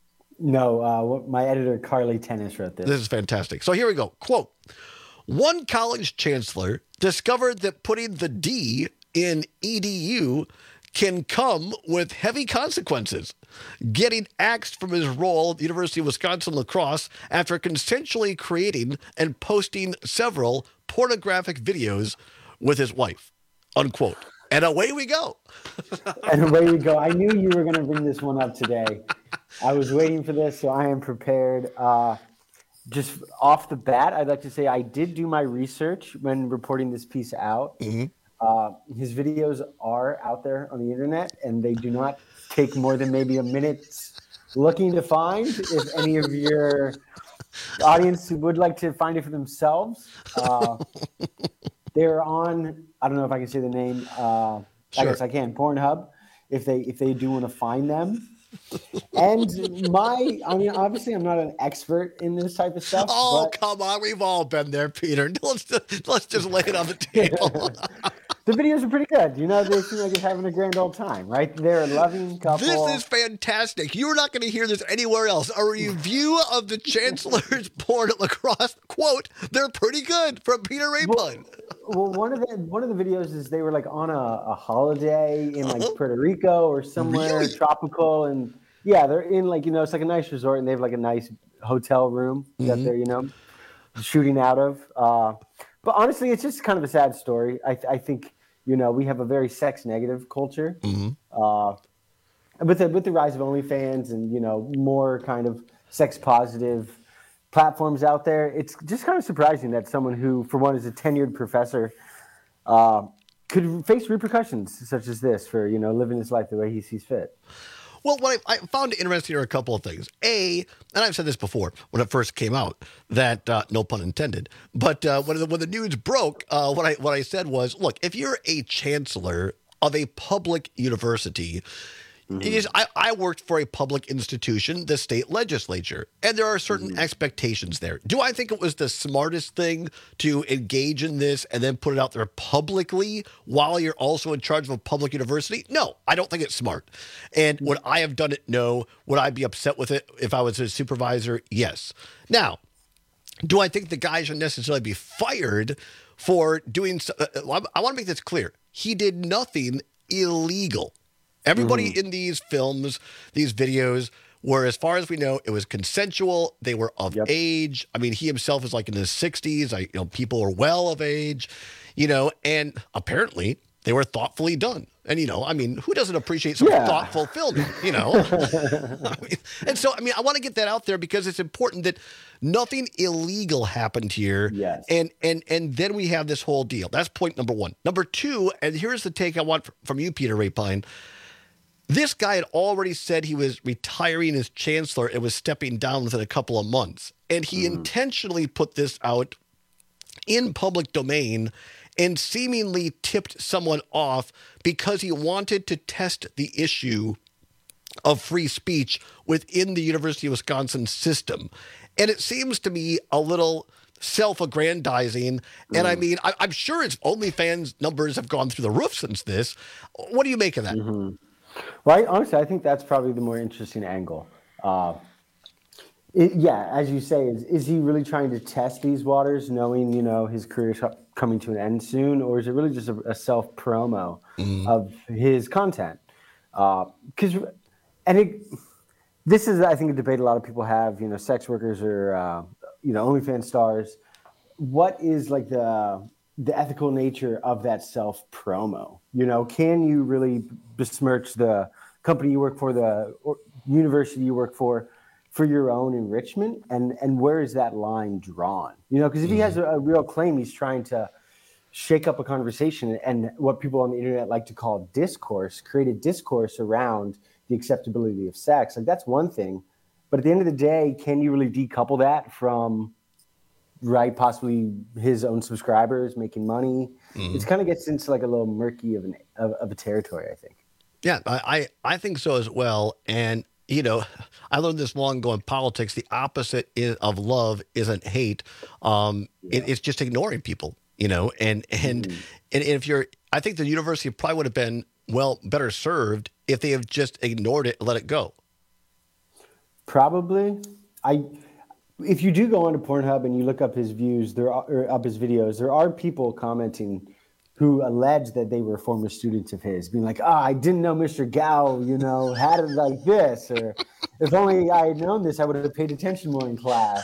No, uh, my editor Carly Tennis wrote this. This is fantastic. So here we go. Quote: One college chancellor discovered that putting the D in E D U can come with heavy consequences. Getting axed from his role at the University of Wisconsin-La Crosse after consensually creating and posting several pornographic videos with his wife. Unquote. And away we go. And away we go. I knew you were going to bring this one up today. I was waiting for this, so I am prepared. Uh, just off the bat, I'd like to say I did do my research when reporting this piece out. Mm-hmm. Uh, his videos are out there on the internet, and they do not take more than maybe a minute looking to find. If any of your audience would like to find it for themselves, uh, they're on. I don't know if I can say the name. Uh, sure. I guess I can. Pornhub. If they if they do want to find them. And my, I mean, obviously, I'm not an expert in this type of stuff. Oh, but, come on. We've all been there, Peter. Let's just, let's just lay it on the table. The videos are pretty good. You know, they seem like they're having a grand old time, right? They're a loving couple. This is fantastic. You're not going to hear this anywhere else. A review of the Chancellor's porn at La Crosse, quote, they're pretty good, from Peter Rapine. Well, well, one of the one of the videos is they were like on a, a holiday in like uh-huh. Puerto Rico or somewhere really? tropical, and yeah, they're in like, you know, it's like a nice resort, and they have like a nice hotel room mm-hmm. that they're, you know, shooting out of. Uh, but honestly, it's just kind of a sad story. I, I think, you know, we have a very sex negative culture. Mm-hmm. Uh, with the with the rise of OnlyFans and, you know, more kind of sex positive platforms out there, it's just kind of surprising that someone who, for one, is a tenured professor, uh, could face repercussions such as this for, you know, living his life the way he sees fit. Well, what I, I found interesting are a couple of things. A, and I've said this before when it first came out, that uh, no pun intended. But uh, when the, when the news broke, uh, what I what I said was, look, if you're a chancellor of a public university. Mm-hmm. It is, I, I worked for a public institution, the state legislature, and there are certain mm-hmm. expectations there. Do I think it was the smartest thing to engage in this and then put it out there publicly while you're also in charge of a public university? No, I don't think it's smart. And would I have done it? No. Would I be upset with it if I was a supervisor? Yes. Now, Do I think the guy should necessarily be fired for doing so, uh, I want to make this clear. He did nothing illegal. Everybody mm-hmm. in these films, these videos, were, as far as we know, it was consensual. They were of yep. age. I mean, he himself is like in his sixties. I, you know, people are well of age, you know, and apparently they were thoughtfully done. And, you know, I mean, who doesn't appreciate some yeah. thoughtful filming, you know? I mean, and so, I mean, I want to get that out there because it's important that nothing illegal happened here. Yes. And, and, and then we have this whole deal. That's point number one. Number two, and here's the take I want from you, Peter Rapine. This guy had already said he was retiring as chancellor and was stepping down within a couple of months. And he mm. intentionally put this out in public domain and seemingly tipped someone off because he wanted to test the issue of free speech within the University of Wisconsin system. And it seems to me a little self-aggrandizing. And mm. I mean, I, I'm sure its OnlyFans numbers have gone through the roof since this. What do you make of that? Mm-hmm. Well, I, honestly, I think that's probably the more interesting angle. Uh, it, yeah, as you say, is, is he really trying to test these waters, knowing, you know, his career is coming to an end soon, or is it really just a, a self-promo mm. of his content? Because, uh, and it, this is, I think, a debate a lot of people have, you know, sex workers or, uh, you know, OnlyFans stars. What is like the the ethical nature of that self-promo? You know, can you really besmirch the company you work for, the or university you work for, for your own enrichment? And and where is that line drawn? You know, because if he has a, a real claim, he's trying to shake up a conversation and what people on the internet like to call discourse, create a discourse around the acceptability of sex. Like, that's one thing. But at the end of the day, can you really decouple that from, right, possibly his own subscribers making money? Mm-hmm. It kind of gets into like a little murky of, an, of, of a territory, I think. Yeah, I, I, I think so as well. And, you know, I learned this long ago in politics. The opposite is, of love isn't hate. Um, yeah. it, it's just ignoring people, you know, and, and, mm-hmm. and, and if you're, I think the university probably would have been, well, better served if they have just ignored it and let it go. Probably. I, If you do go onto Pornhub and you look up his views, there are, or up his videos, there are people commenting who allege that they were former students of his, being like, "Ah, oh, I didn't know Mister Gao, you know, had it like this," or "If only I had known this, I would have paid attention more in class."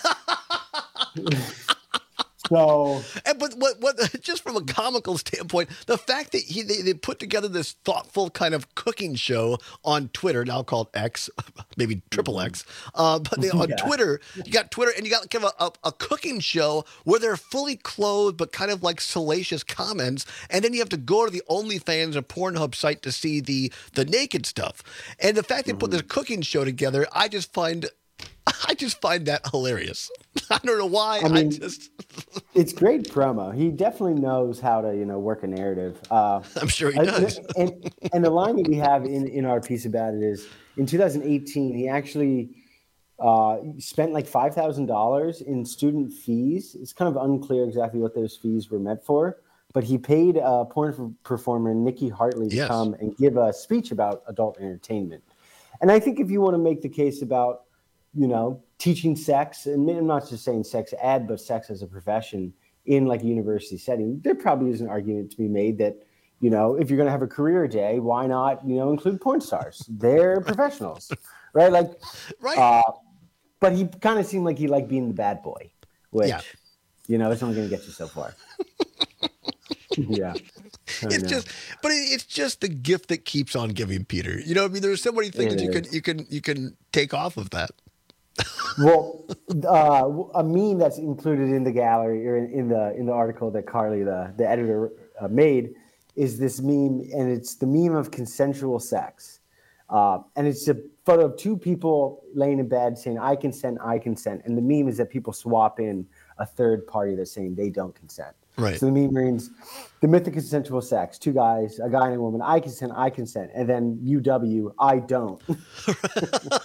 So, and, but what, what, just from a comical standpoint, the fact that he they, they put together this thoughtful kind of cooking show on Twitter, now called X, maybe triple X, uh, but they, on yeah. Twitter, you got Twitter, and you got kind of a, a, a cooking show where they're fully clothed, but kind of like salacious comments, and then you have to go to the OnlyFans or Pornhub site to see the the naked stuff. And the fact they mm-hmm. put this cooking show together, I just find. I just find that hilarious. I don't know why. I mean, I just it's great promo. He definitely knows how to, you know, work a narrative. Uh, I'm sure he does. And, and the line that we have in, in our piece about it is, in two thousand eighteen, he actually uh, spent like five thousand dollars in student fees. It's kind of unclear exactly what those fees were meant for, but he paid a porn performer, Nikki Hartley, to yes. come and give a speech about adult entertainment. And I think if you want to make the case about, you know, teaching sex, and I'm not just saying sex ed, but sex as a profession in like a university setting, there probably is an argument to be made that, you know, if you're going to have a career day, why not, you know, include porn stars? They're professionals, right? Like, right. Uh, but he kind of seemed like he liked being the bad boy, which, yeah. you know, it's only going to get you so far. Yeah. It's know. just, but it's just the gift that keeps on giving, Peter. You know, I mean, there's so many things it you is. can, you can, you can take off of that. Well, uh, a meme that's included in the gallery or in, in the in the article that Carly, the the editor, uh, made, is this meme, and it's the meme of consensual sex, uh, and it's a photo of two people laying in bed saying "I consent, I consent," and the meme is that people swap in a third party that's saying they don't consent. Right. So the meme reads, "The myth of consensual sex: two guys, a guy and a woman. I consent, I consent," and then U W, I don't.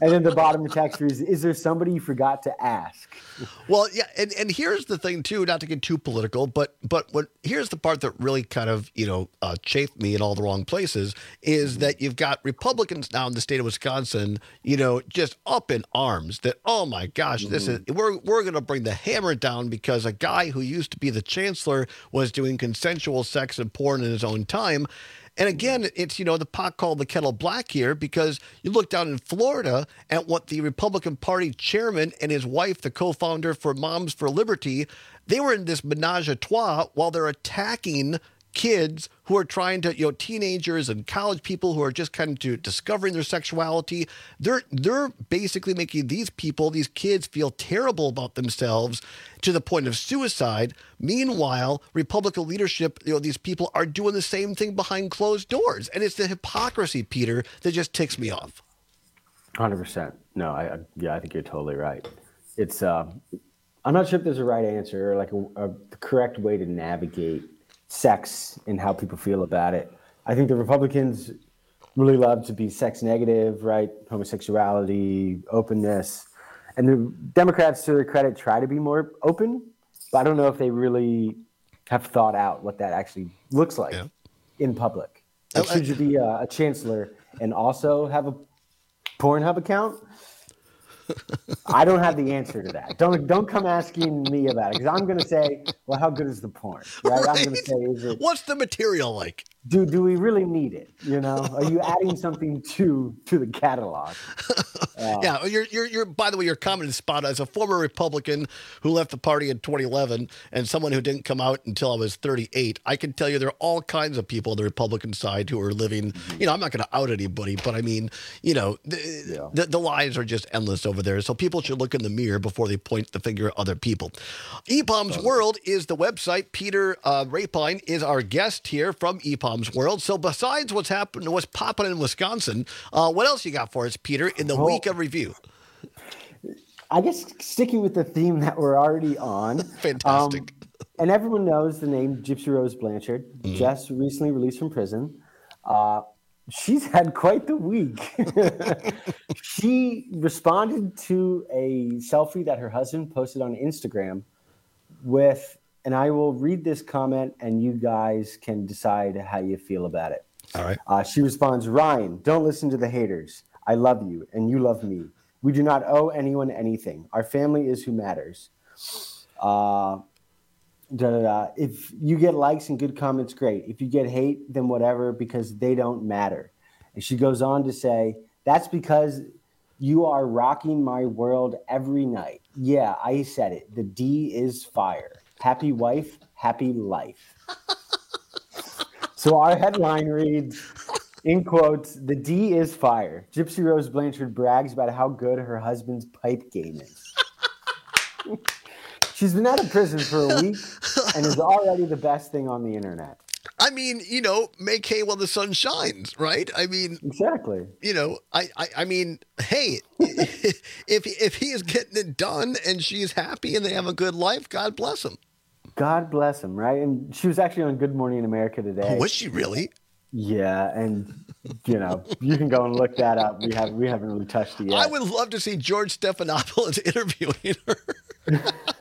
And then the bottom of the text reads, is there somebody you forgot to ask? Well, yeah, and, and here's the thing, too, not to get too political, but but what here's the part that really kind of, you know, uh, chafed me in all the wrong places, is that you've got Republicans now in the state of Wisconsin, you know, just up in arms that, oh, my gosh, this is we're, we're going to bring the hammer down because a guy who used to be the chancellor was doing consensual sex and porn in his own time. And again, it's, you know, the pot called the kettle black here, because you look down in Florida at what the Republican Party chairman and his wife, the co-founder for Moms for Liberty, they were in this menage a trois while they're attacking kids who are trying to, you know, teenagers and college people who are just kind of discovering their sexuality. They're they're basically making these people, these kids, feel terrible about themselves to the point of suicide. Meanwhile, Republican leadership, you know, these people are doing the same thing behind closed doors. And it's the hypocrisy, Peter, that just ticks me off. one hundred percent. No, I, I yeah, I think you're totally right. It's uh, I'm not sure if there's a right answer or like a, a the correct way to navigate sex and how people feel about it. I think the Republicans really love to be sex negative, right? Homosexuality, openness. And the Democrats, to their credit, try to be more open, but I don't know if they really have thought out what that actually looks like yeah. in public. Like, should you be a, a chancellor and also have a Pornhub account? I don't have the answer to that. Don't don't come asking me about it, because I'm going to say, well, how good is the porn? Right? right? I'm going to say, is it, what's the material like? Do do we really need it? You know, are you adding something to to the catalog? Uh, yeah, you're you're you're. By the way, your comment is spot on. As a former Republican who left the party in twenty eleven, and someone who didn't come out until I was thirty-eight, I can tell you there are all kinds of people on the Republican side who are living. You know, I'm not going to out anybody, but I mean, you know, the, yeah. the the lies are just endless over there. So people should look in the mirror before they point the finger at other people. E P O M's World is the website. Peter uh, Rapine is our guest here from E P O M's World. So besides what's happening, what's popping in Wisconsin, uh, what else you got for us, Peter, in the oh, week of review? I guess sticking with the theme that we're already on. Fantastic. Um, and everyone knows the name Gypsy Rose Blanchard, mm. just recently released from prison. Uh, she's had quite the week. She responded to a selfie that her husband posted on Instagram with, and I will read this comment and you guys can decide how you feel about it. All right. Uh, she responds, Ryan, don't listen to the haters. I love you and you love me. We do not owe anyone anything. Our family is who matters. Uh, da, da, da. If you get likes and good comments, great. If you get hate, then whatever, because they don't matter. And she goes on to say, that's because you are rocking my world every night. Yeah, I said it. The D is fire. Happy wife, happy life. So our headline reads, in quotes, the D is fire. Gypsy Rose Blanchard brags about how good her husband's pipe game is. She's been out of prison for a week and is already the best thing on the internet. I mean, you know, make hay while the sun shines, right? I mean, exactly. You know, I, I, I mean, hey, if if he is getting it done and she's happy and they have a good life, God bless him. God bless him, right? And she was actually on Good Morning America today. Oh, was she really? Yeah, and you know, you can go and look that up. We have we haven't really touched it yet. I would love to see George Stephanopoulos interviewing her.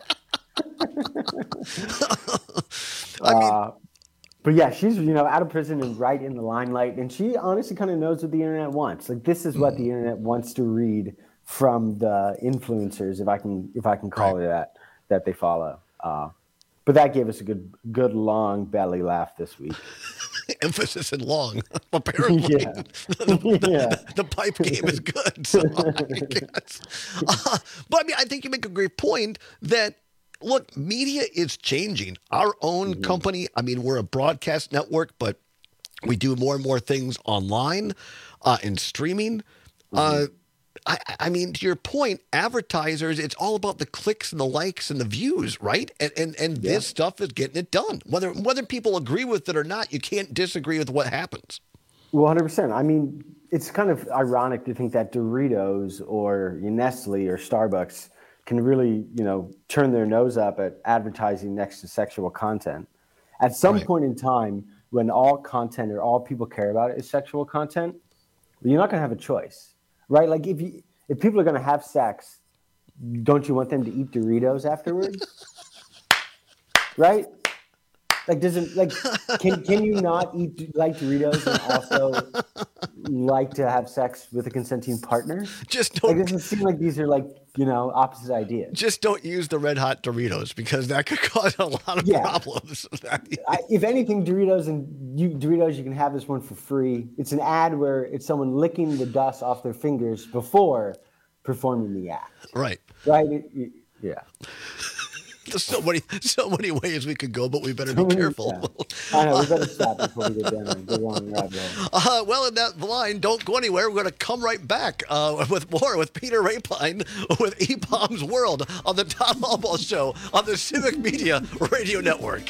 I mean. Uh, But yeah, she's, you know, out of prison and right in the limelight. And she honestly kind of knows what the internet wants. Like, this is what the internet wants to read from the influencers, if I can if I can call right. it that, that they follow. Uh, but that gave us a good, good long belly laugh this week. Emphasis in long, apparently. Yeah. the, yeah. the pipe game is good. So I guess. Uh, but I mean, I think you make a great point that, look, media is changing. Our own mm-hmm. company, I mean, we're a broadcast network, but we do more and more things online uh, and streaming. Mm-hmm. Uh, I, I mean, to your point, advertisers, it's all about the clicks and the likes and the views, right? And and, and yeah. this stuff is getting it done. Whether whether people agree with it or not, you can't disagree with what happens. Well, one hundred percent. I mean, it's kind of ironic to think that Doritos or Nestle or Starbucks can really, you know, turn their nose up at advertising next to sexual content. At some right. point in time, when all content or all people care about is sexual content, you're not going to have a choice, right? Like if you if people are going to have sex, don't you want them to eat Doritos afterwards? Right? Like, does it, like, can can you not eat like Doritos and also like to have sex with a consenting partner? Just don't. Like, it doesn't seem like these are like, you know, opposite ideas. Just don't use the red hot Doritos because that could cause a lot of Yeah. problems. I, if anything, Doritos and you, Doritos, you can have this one for free. It's an ad where it's someone licking the dust off their fingers before performing the act. Right. Right? It- it- yeah. There's so many, so many ways we could go, but we better So be many- careful. yeah. I know. We better stop before we get down and go wrong rabbit hole. Uh, well, in that line, don't go anywhere. We're going to come right back uh, with more with Peter Rapine with E P O M's World on the Todd Albaugh Show on the Civic Media Radio Network.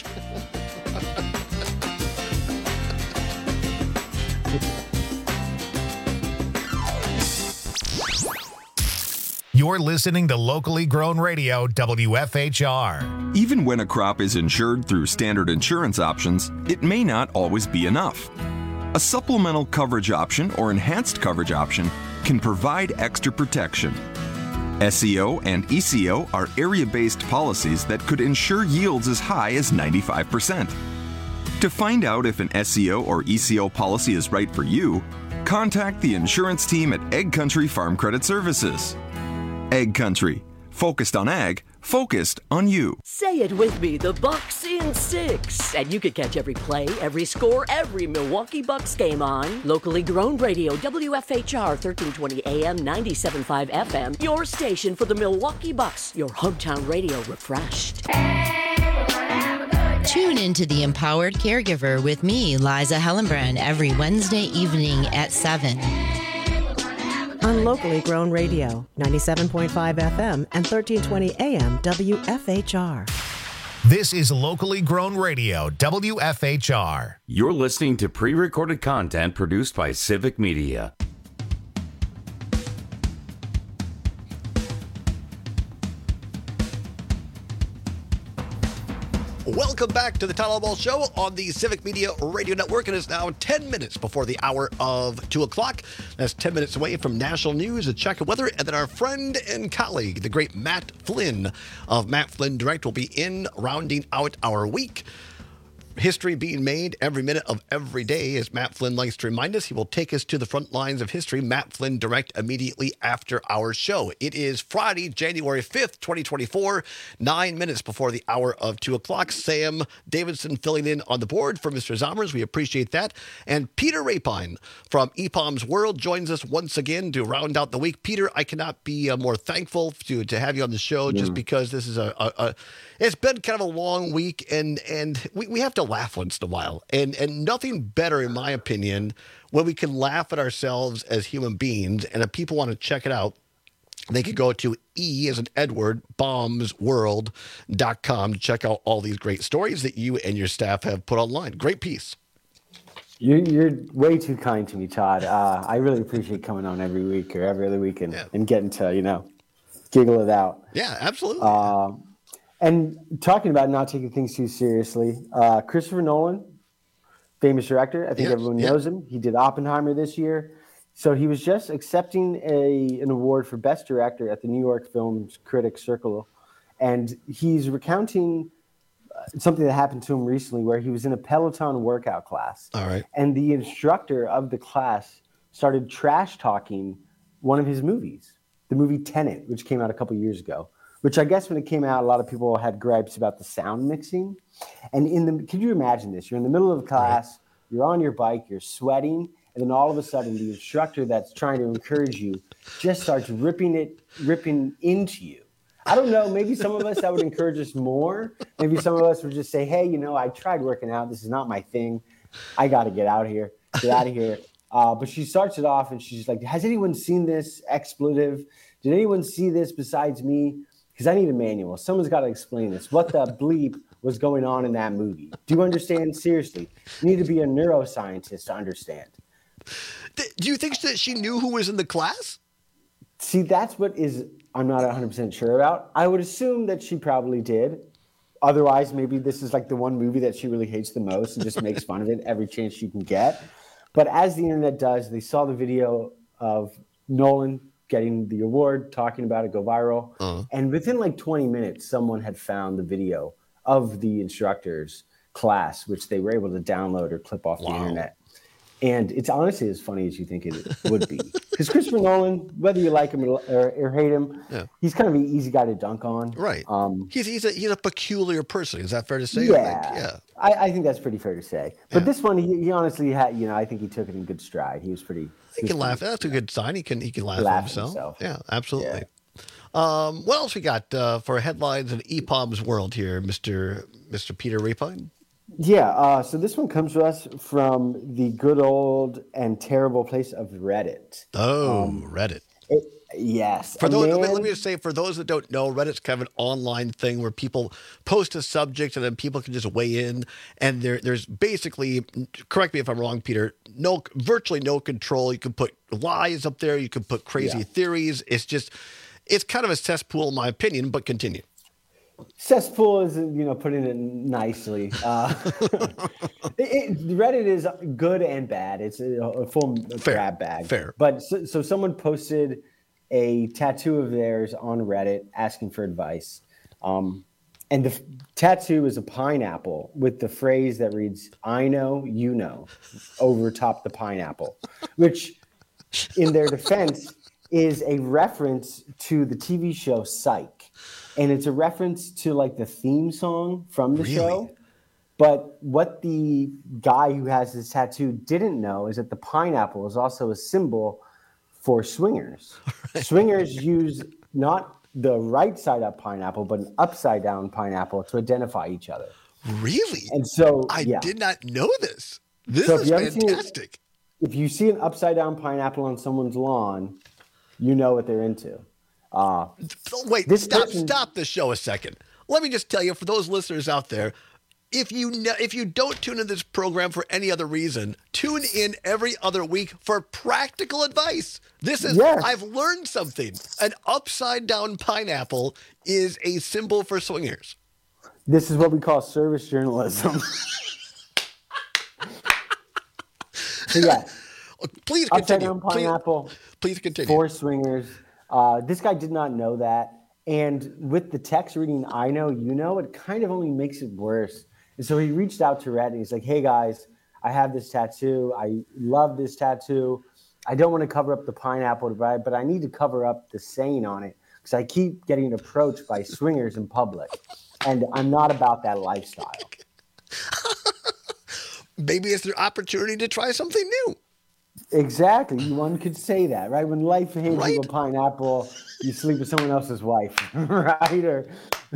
You're listening to locally grown radio W F H R. Even when a crop is insured through standard insurance options, it may not always be enough. A supplemental coverage option or enhanced coverage option can provide extra protection. S E O and E C O are area-based policies that could insure yields as high as ninety-five percent. To find out if an S E O or E C O policy is right for you, contact the insurance team at Egg Country Farm Credit Services. Egg Country, focused on ag, focused on you. Say it with me, the Bucks in six. And you can catch every play, every score, every Milwaukee Bucks game on locally grown radio, W F H R thirteen twenty A M, ninety-seven point five F M. Your station for the Milwaukee Bucks, your hometown radio refreshed. Tune into The Empowered Caregiver with me, Liza Hellenbrand, every Wednesday evening at seven. On locally grown radio, ninety-seven point five F M and thirteen twenty A M W F H R. This is locally grown radio W F H R. You're listening to pre-recorded content produced by Civic Media. Welcome back to the Todd Albaugh Show on the Civic Media Radio Network. It is now ten minutes before the hour of two o'clock. That's ten minutes away from national news, a check of weather, and then our friend and colleague, the great Matt Flynn of Matt Flynn Direct, will be in rounding out our week. History being made every minute of every day, as Matt Flynn likes to remind us. He will take us to the front lines of history, Matt Flynn Direct, immediately after our show. It is Friday, January fifth, twenty twenty-four, nine minutes before the hour of two o'clock. Sam Davidson filling in on the board for Mister Zommers. We appreciate that. And Peter Rapine from E P O M's World joins us once again to round out the week. Peter, I cannot be uh, more thankful to, to have you on the show, Yeah. just because this is a, a, a it's been kind of a long week, and and we, we have to laugh once in a while. And and nothing better, in my opinion, when we can laugh at ourselves as human beings. And if people want to check it out, they could go to E as in Edward, bombs world dot com to check out all these great stories that you and your staff have put online. Great piece. You're, you're way too kind to me, Todd. Uh, I really appreciate coming on every week or every other week and, and getting to, you know, giggle it out. Yeah, absolutely. Um, and talking about not taking things too seriously, uh, Christopher Nolan, famous director. I think Yes, everyone yeah. knows him. He did Oppenheimer this year. So he was just accepting a an award for Best Director at the New York Film Critics Circle. And he's recounting uh, something that happened to him recently where he was in a Peloton workout class. All right. And the instructor of the class started trash talking one of his movies, the movie Tenet, which came out a couple years ago, which I guess when it came out, a lot of people had gripes about the sound mixing. And in the, could you imagine this? You're in the middle of class, you're on your bike, you're sweating, and then all of a sudden the instructor that's trying to encourage you just starts ripping it, ripping into you. I don't know, maybe some of us that would encourage us more. Maybe some of us would just say, hey, you know, I tried working out. This is not my thing. I got to get out of here, get out of here. Uh, but she starts it off and she's like, has anyone seen this expletive? Did anyone see this besides me? Because I need a manual. Someone's got to explain this. What the bleep was going on in that movie? Do you understand? Seriously, you need to be a neuroscientist to understand. Do you think that she knew who was in the class? See, that's what is I'm not one hundred percent sure about. I would assume that she probably did. Otherwise, maybe this is like the one movie that she really hates the most and just makes fun of it every chance she can get. But as the internet does, they saw the video of Nolan getting the award, talking about it, go viral. Uh-huh. And within like twenty minutes, someone had found the video of the instructor's class, which they were able to download or clip off Wow. the internet. And it's honestly as funny as you think it would be. Because Christopher Nolan, whether you like him or, or hate him, Yeah. he's kind of an easy guy to dunk on. Right. Um, he's he's a he's a peculiar person. Is that fair to say? yeah, I think? Yeah. I, I think that's pretty fair to say. But this one, he, he honestly had, you know, I think he took it in good stride. He was pretty. He can laugh. That's a good sign. He can he can laugh, Laugh at himself. himself. Yeah, absolutely. Um, what else we got uh, for headlines in E P O B's world here, Mister Mister Peter Rapine? Yeah, uh, so this one comes to us from the good old and terrible place of Reddit. Oh, Um, Reddit. It, yes. For a those, man- let me just say, for those that don't know, Reddit's kind of an online thing where people post a subject and then people can just weigh in. And there, there's basically, correct me if I'm wrong, Peter, no, virtually no control. You can put lies up there. You can put crazy Yeah. theories. It's just, it's kind of a cesspool, in my opinion. But continue. Cesspool is, you know, putting it nicely. Uh, it, it- Reddit is good and bad. It's a, a full grab bag. fair. But so, so someone posted a tattoo of theirs on Reddit asking for advice. Um, and the f- tattoo is a pineapple with the phrase that reads, I know, you know, over top the pineapple, which in their defense is a reference to the T V show Psych. And it's a reference to like the theme song from the Really? show. But what the guy who has this tattoo didn't know is that the pineapple is also a symbol for swingers. Swingers use not the right side up pineapple, but an upside down pineapple to identify each other. Really? And so I yeah. did not know this. This So if is you haven't seen it- fantastic. If you see an upside down pineapple on someone's lawn, you know what they're into. Uh, Wait, this stop, person- stop the show a second. Let me just tell you, for those listeners out there, if you ne- if you don't tune in this program for any other reason, tune in every other week for practical advice. This is Yes. I've learned something. An upside down pineapple is a symbol for swingers. This is what we call service journalism. So yeah, Please upside continue. down Please, pineapple please continue. for swingers. Uh, this guy did not know that, and with the text reading "I know, you know," it kind of only makes it worse. And so he reached out to Reddit and he's like, "Hey guys, I have this tattoo. I love this tattoo. I don't want to cover up the pineapple, but but I need to cover up the saying on it because I keep getting approached by swingers in public, and I'm not about that lifestyle." Maybe it's their opportunity to try something new. Exactly. One could say that, right? When life hands Right. you a pineapple, you sleep with someone else's wife, right? Or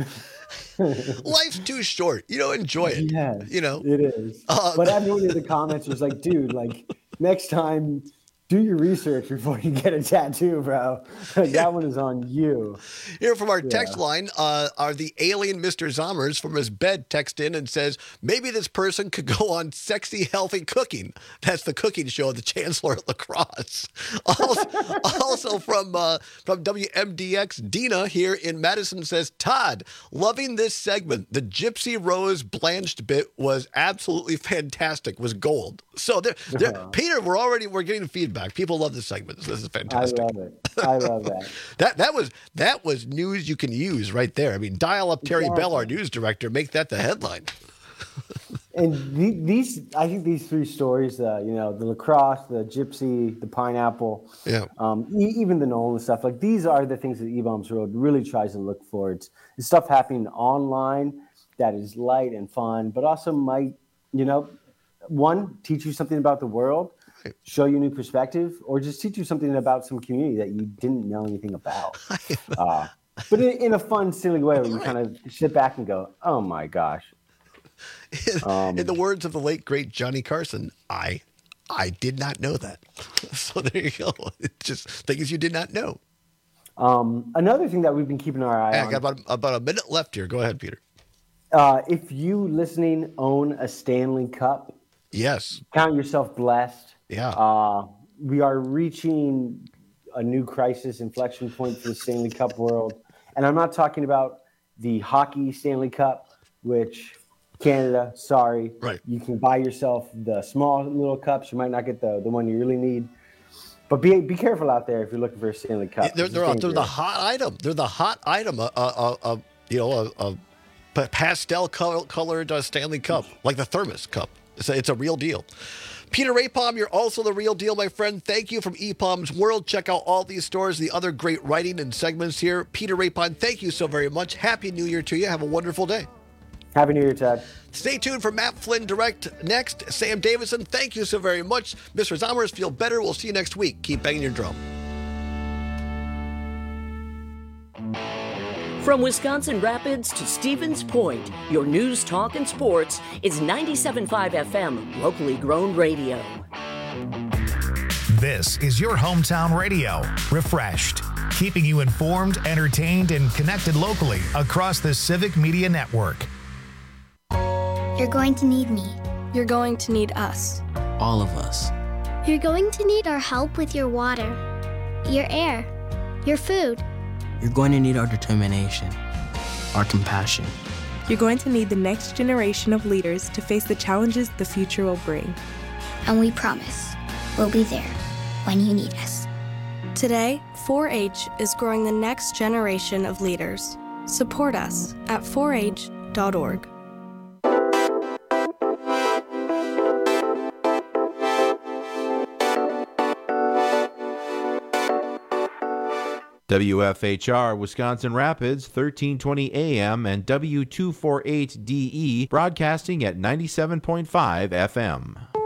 Life's too short. You know, enjoy it. yeah, You know, it is. Uh, but everyone in the comments was like, "Dude, like next time, do your research before you get a tattoo, bro. Like, that one is on you." Here from our text Yeah. line uh, are the alien Mister Zommers from his bed text in and says, maybe this person could go on Sexy Healthy Cooking. That's the cooking show of the Chancellor at Lacrosse. Also, also from uh, from W M D X, Dina here in Madison says, Todd, loving this segment. The Gypsy Rose blanched bit was absolutely fantastic, was gold. So there, there Uh-huh. Peter, we're already, we're getting feedback. People love this segment. This is I fantastic. love it. I love that. That that was that was news you can use right there. I mean, dial up Terry Exactly. Bell, our news director, make that the headline. And the, these, I think these three stories, uh, you know, the lacrosse, the gypsy, the pineapple, Yeah. um, e- even the Nolan stuff, like these are the things that E-Bombs Road really tries to look for. It's, it's stuff happening online that is light and fun, but also might, you know, one, teach you something about the world, show you a new perspective, or just teach you something about some community that you didn't know anything about. Uh, but in, in a fun, silly way where you kind of sit back and go, oh my gosh. Um, In the words of the late great Johnny Carson, I I did not know that. So there you go. It's just things you did not know. Um, another thing that we've been keeping our eye Hey, on. I got about about a minute left here. Go ahead, Peter. Uh, if you listening own a Stanley Cup, yes, count yourself blessed. Yeah. Uh, we are reaching a new crisis inflection point for the Stanley Cup world. And I'm not talking about the hockey Stanley Cup, which Canada, sorry. Right. You can buy yourself the small little cups. You might not get the, the one you really need. But be be careful out there if you're looking for a Stanley Cup. They're, they're, they're the hot item. They're the hot item. A, a, a, you know, a, a pastel color, colored uh, Stanley Cup, like the Thermos Cup. It's a, it's a real deal. Peter Rapom, you're also the real deal, my friend. Thank you from E P O M's World. Check out all these stores, the other great writing and segments here. Peter Rapom, thank you so very much. Happy New Year to you. Have a wonderful day. Happy New Year, Ted. Stay tuned for Matt Flynn Direct next. Sam Davison, thank you so very much. Mister Zomers, feel better. We'll see you next week. Keep banging your drum. From Wisconsin Rapids to Stevens Point, your news, talk, and sports is ninety-seven point five F M, locally grown radio. This is your hometown radio, Refreshed, keeping you informed, entertained, and connected locally across the Civic Media Network. You're going to need me. You're going to need us. All of us. You're going to need our help with your water, your air, your food. You're going to need our determination, our compassion. You're going to need the next generation of leaders to face the challenges the future will bring. And we promise we'll be there when you need us. Today, four H is growing the next generation of leaders. Support us at four H dot org. W F H R Wisconsin Rapids, thirteen twenty A M and W two forty-eight D E, broadcasting at ninety-seven point five F M.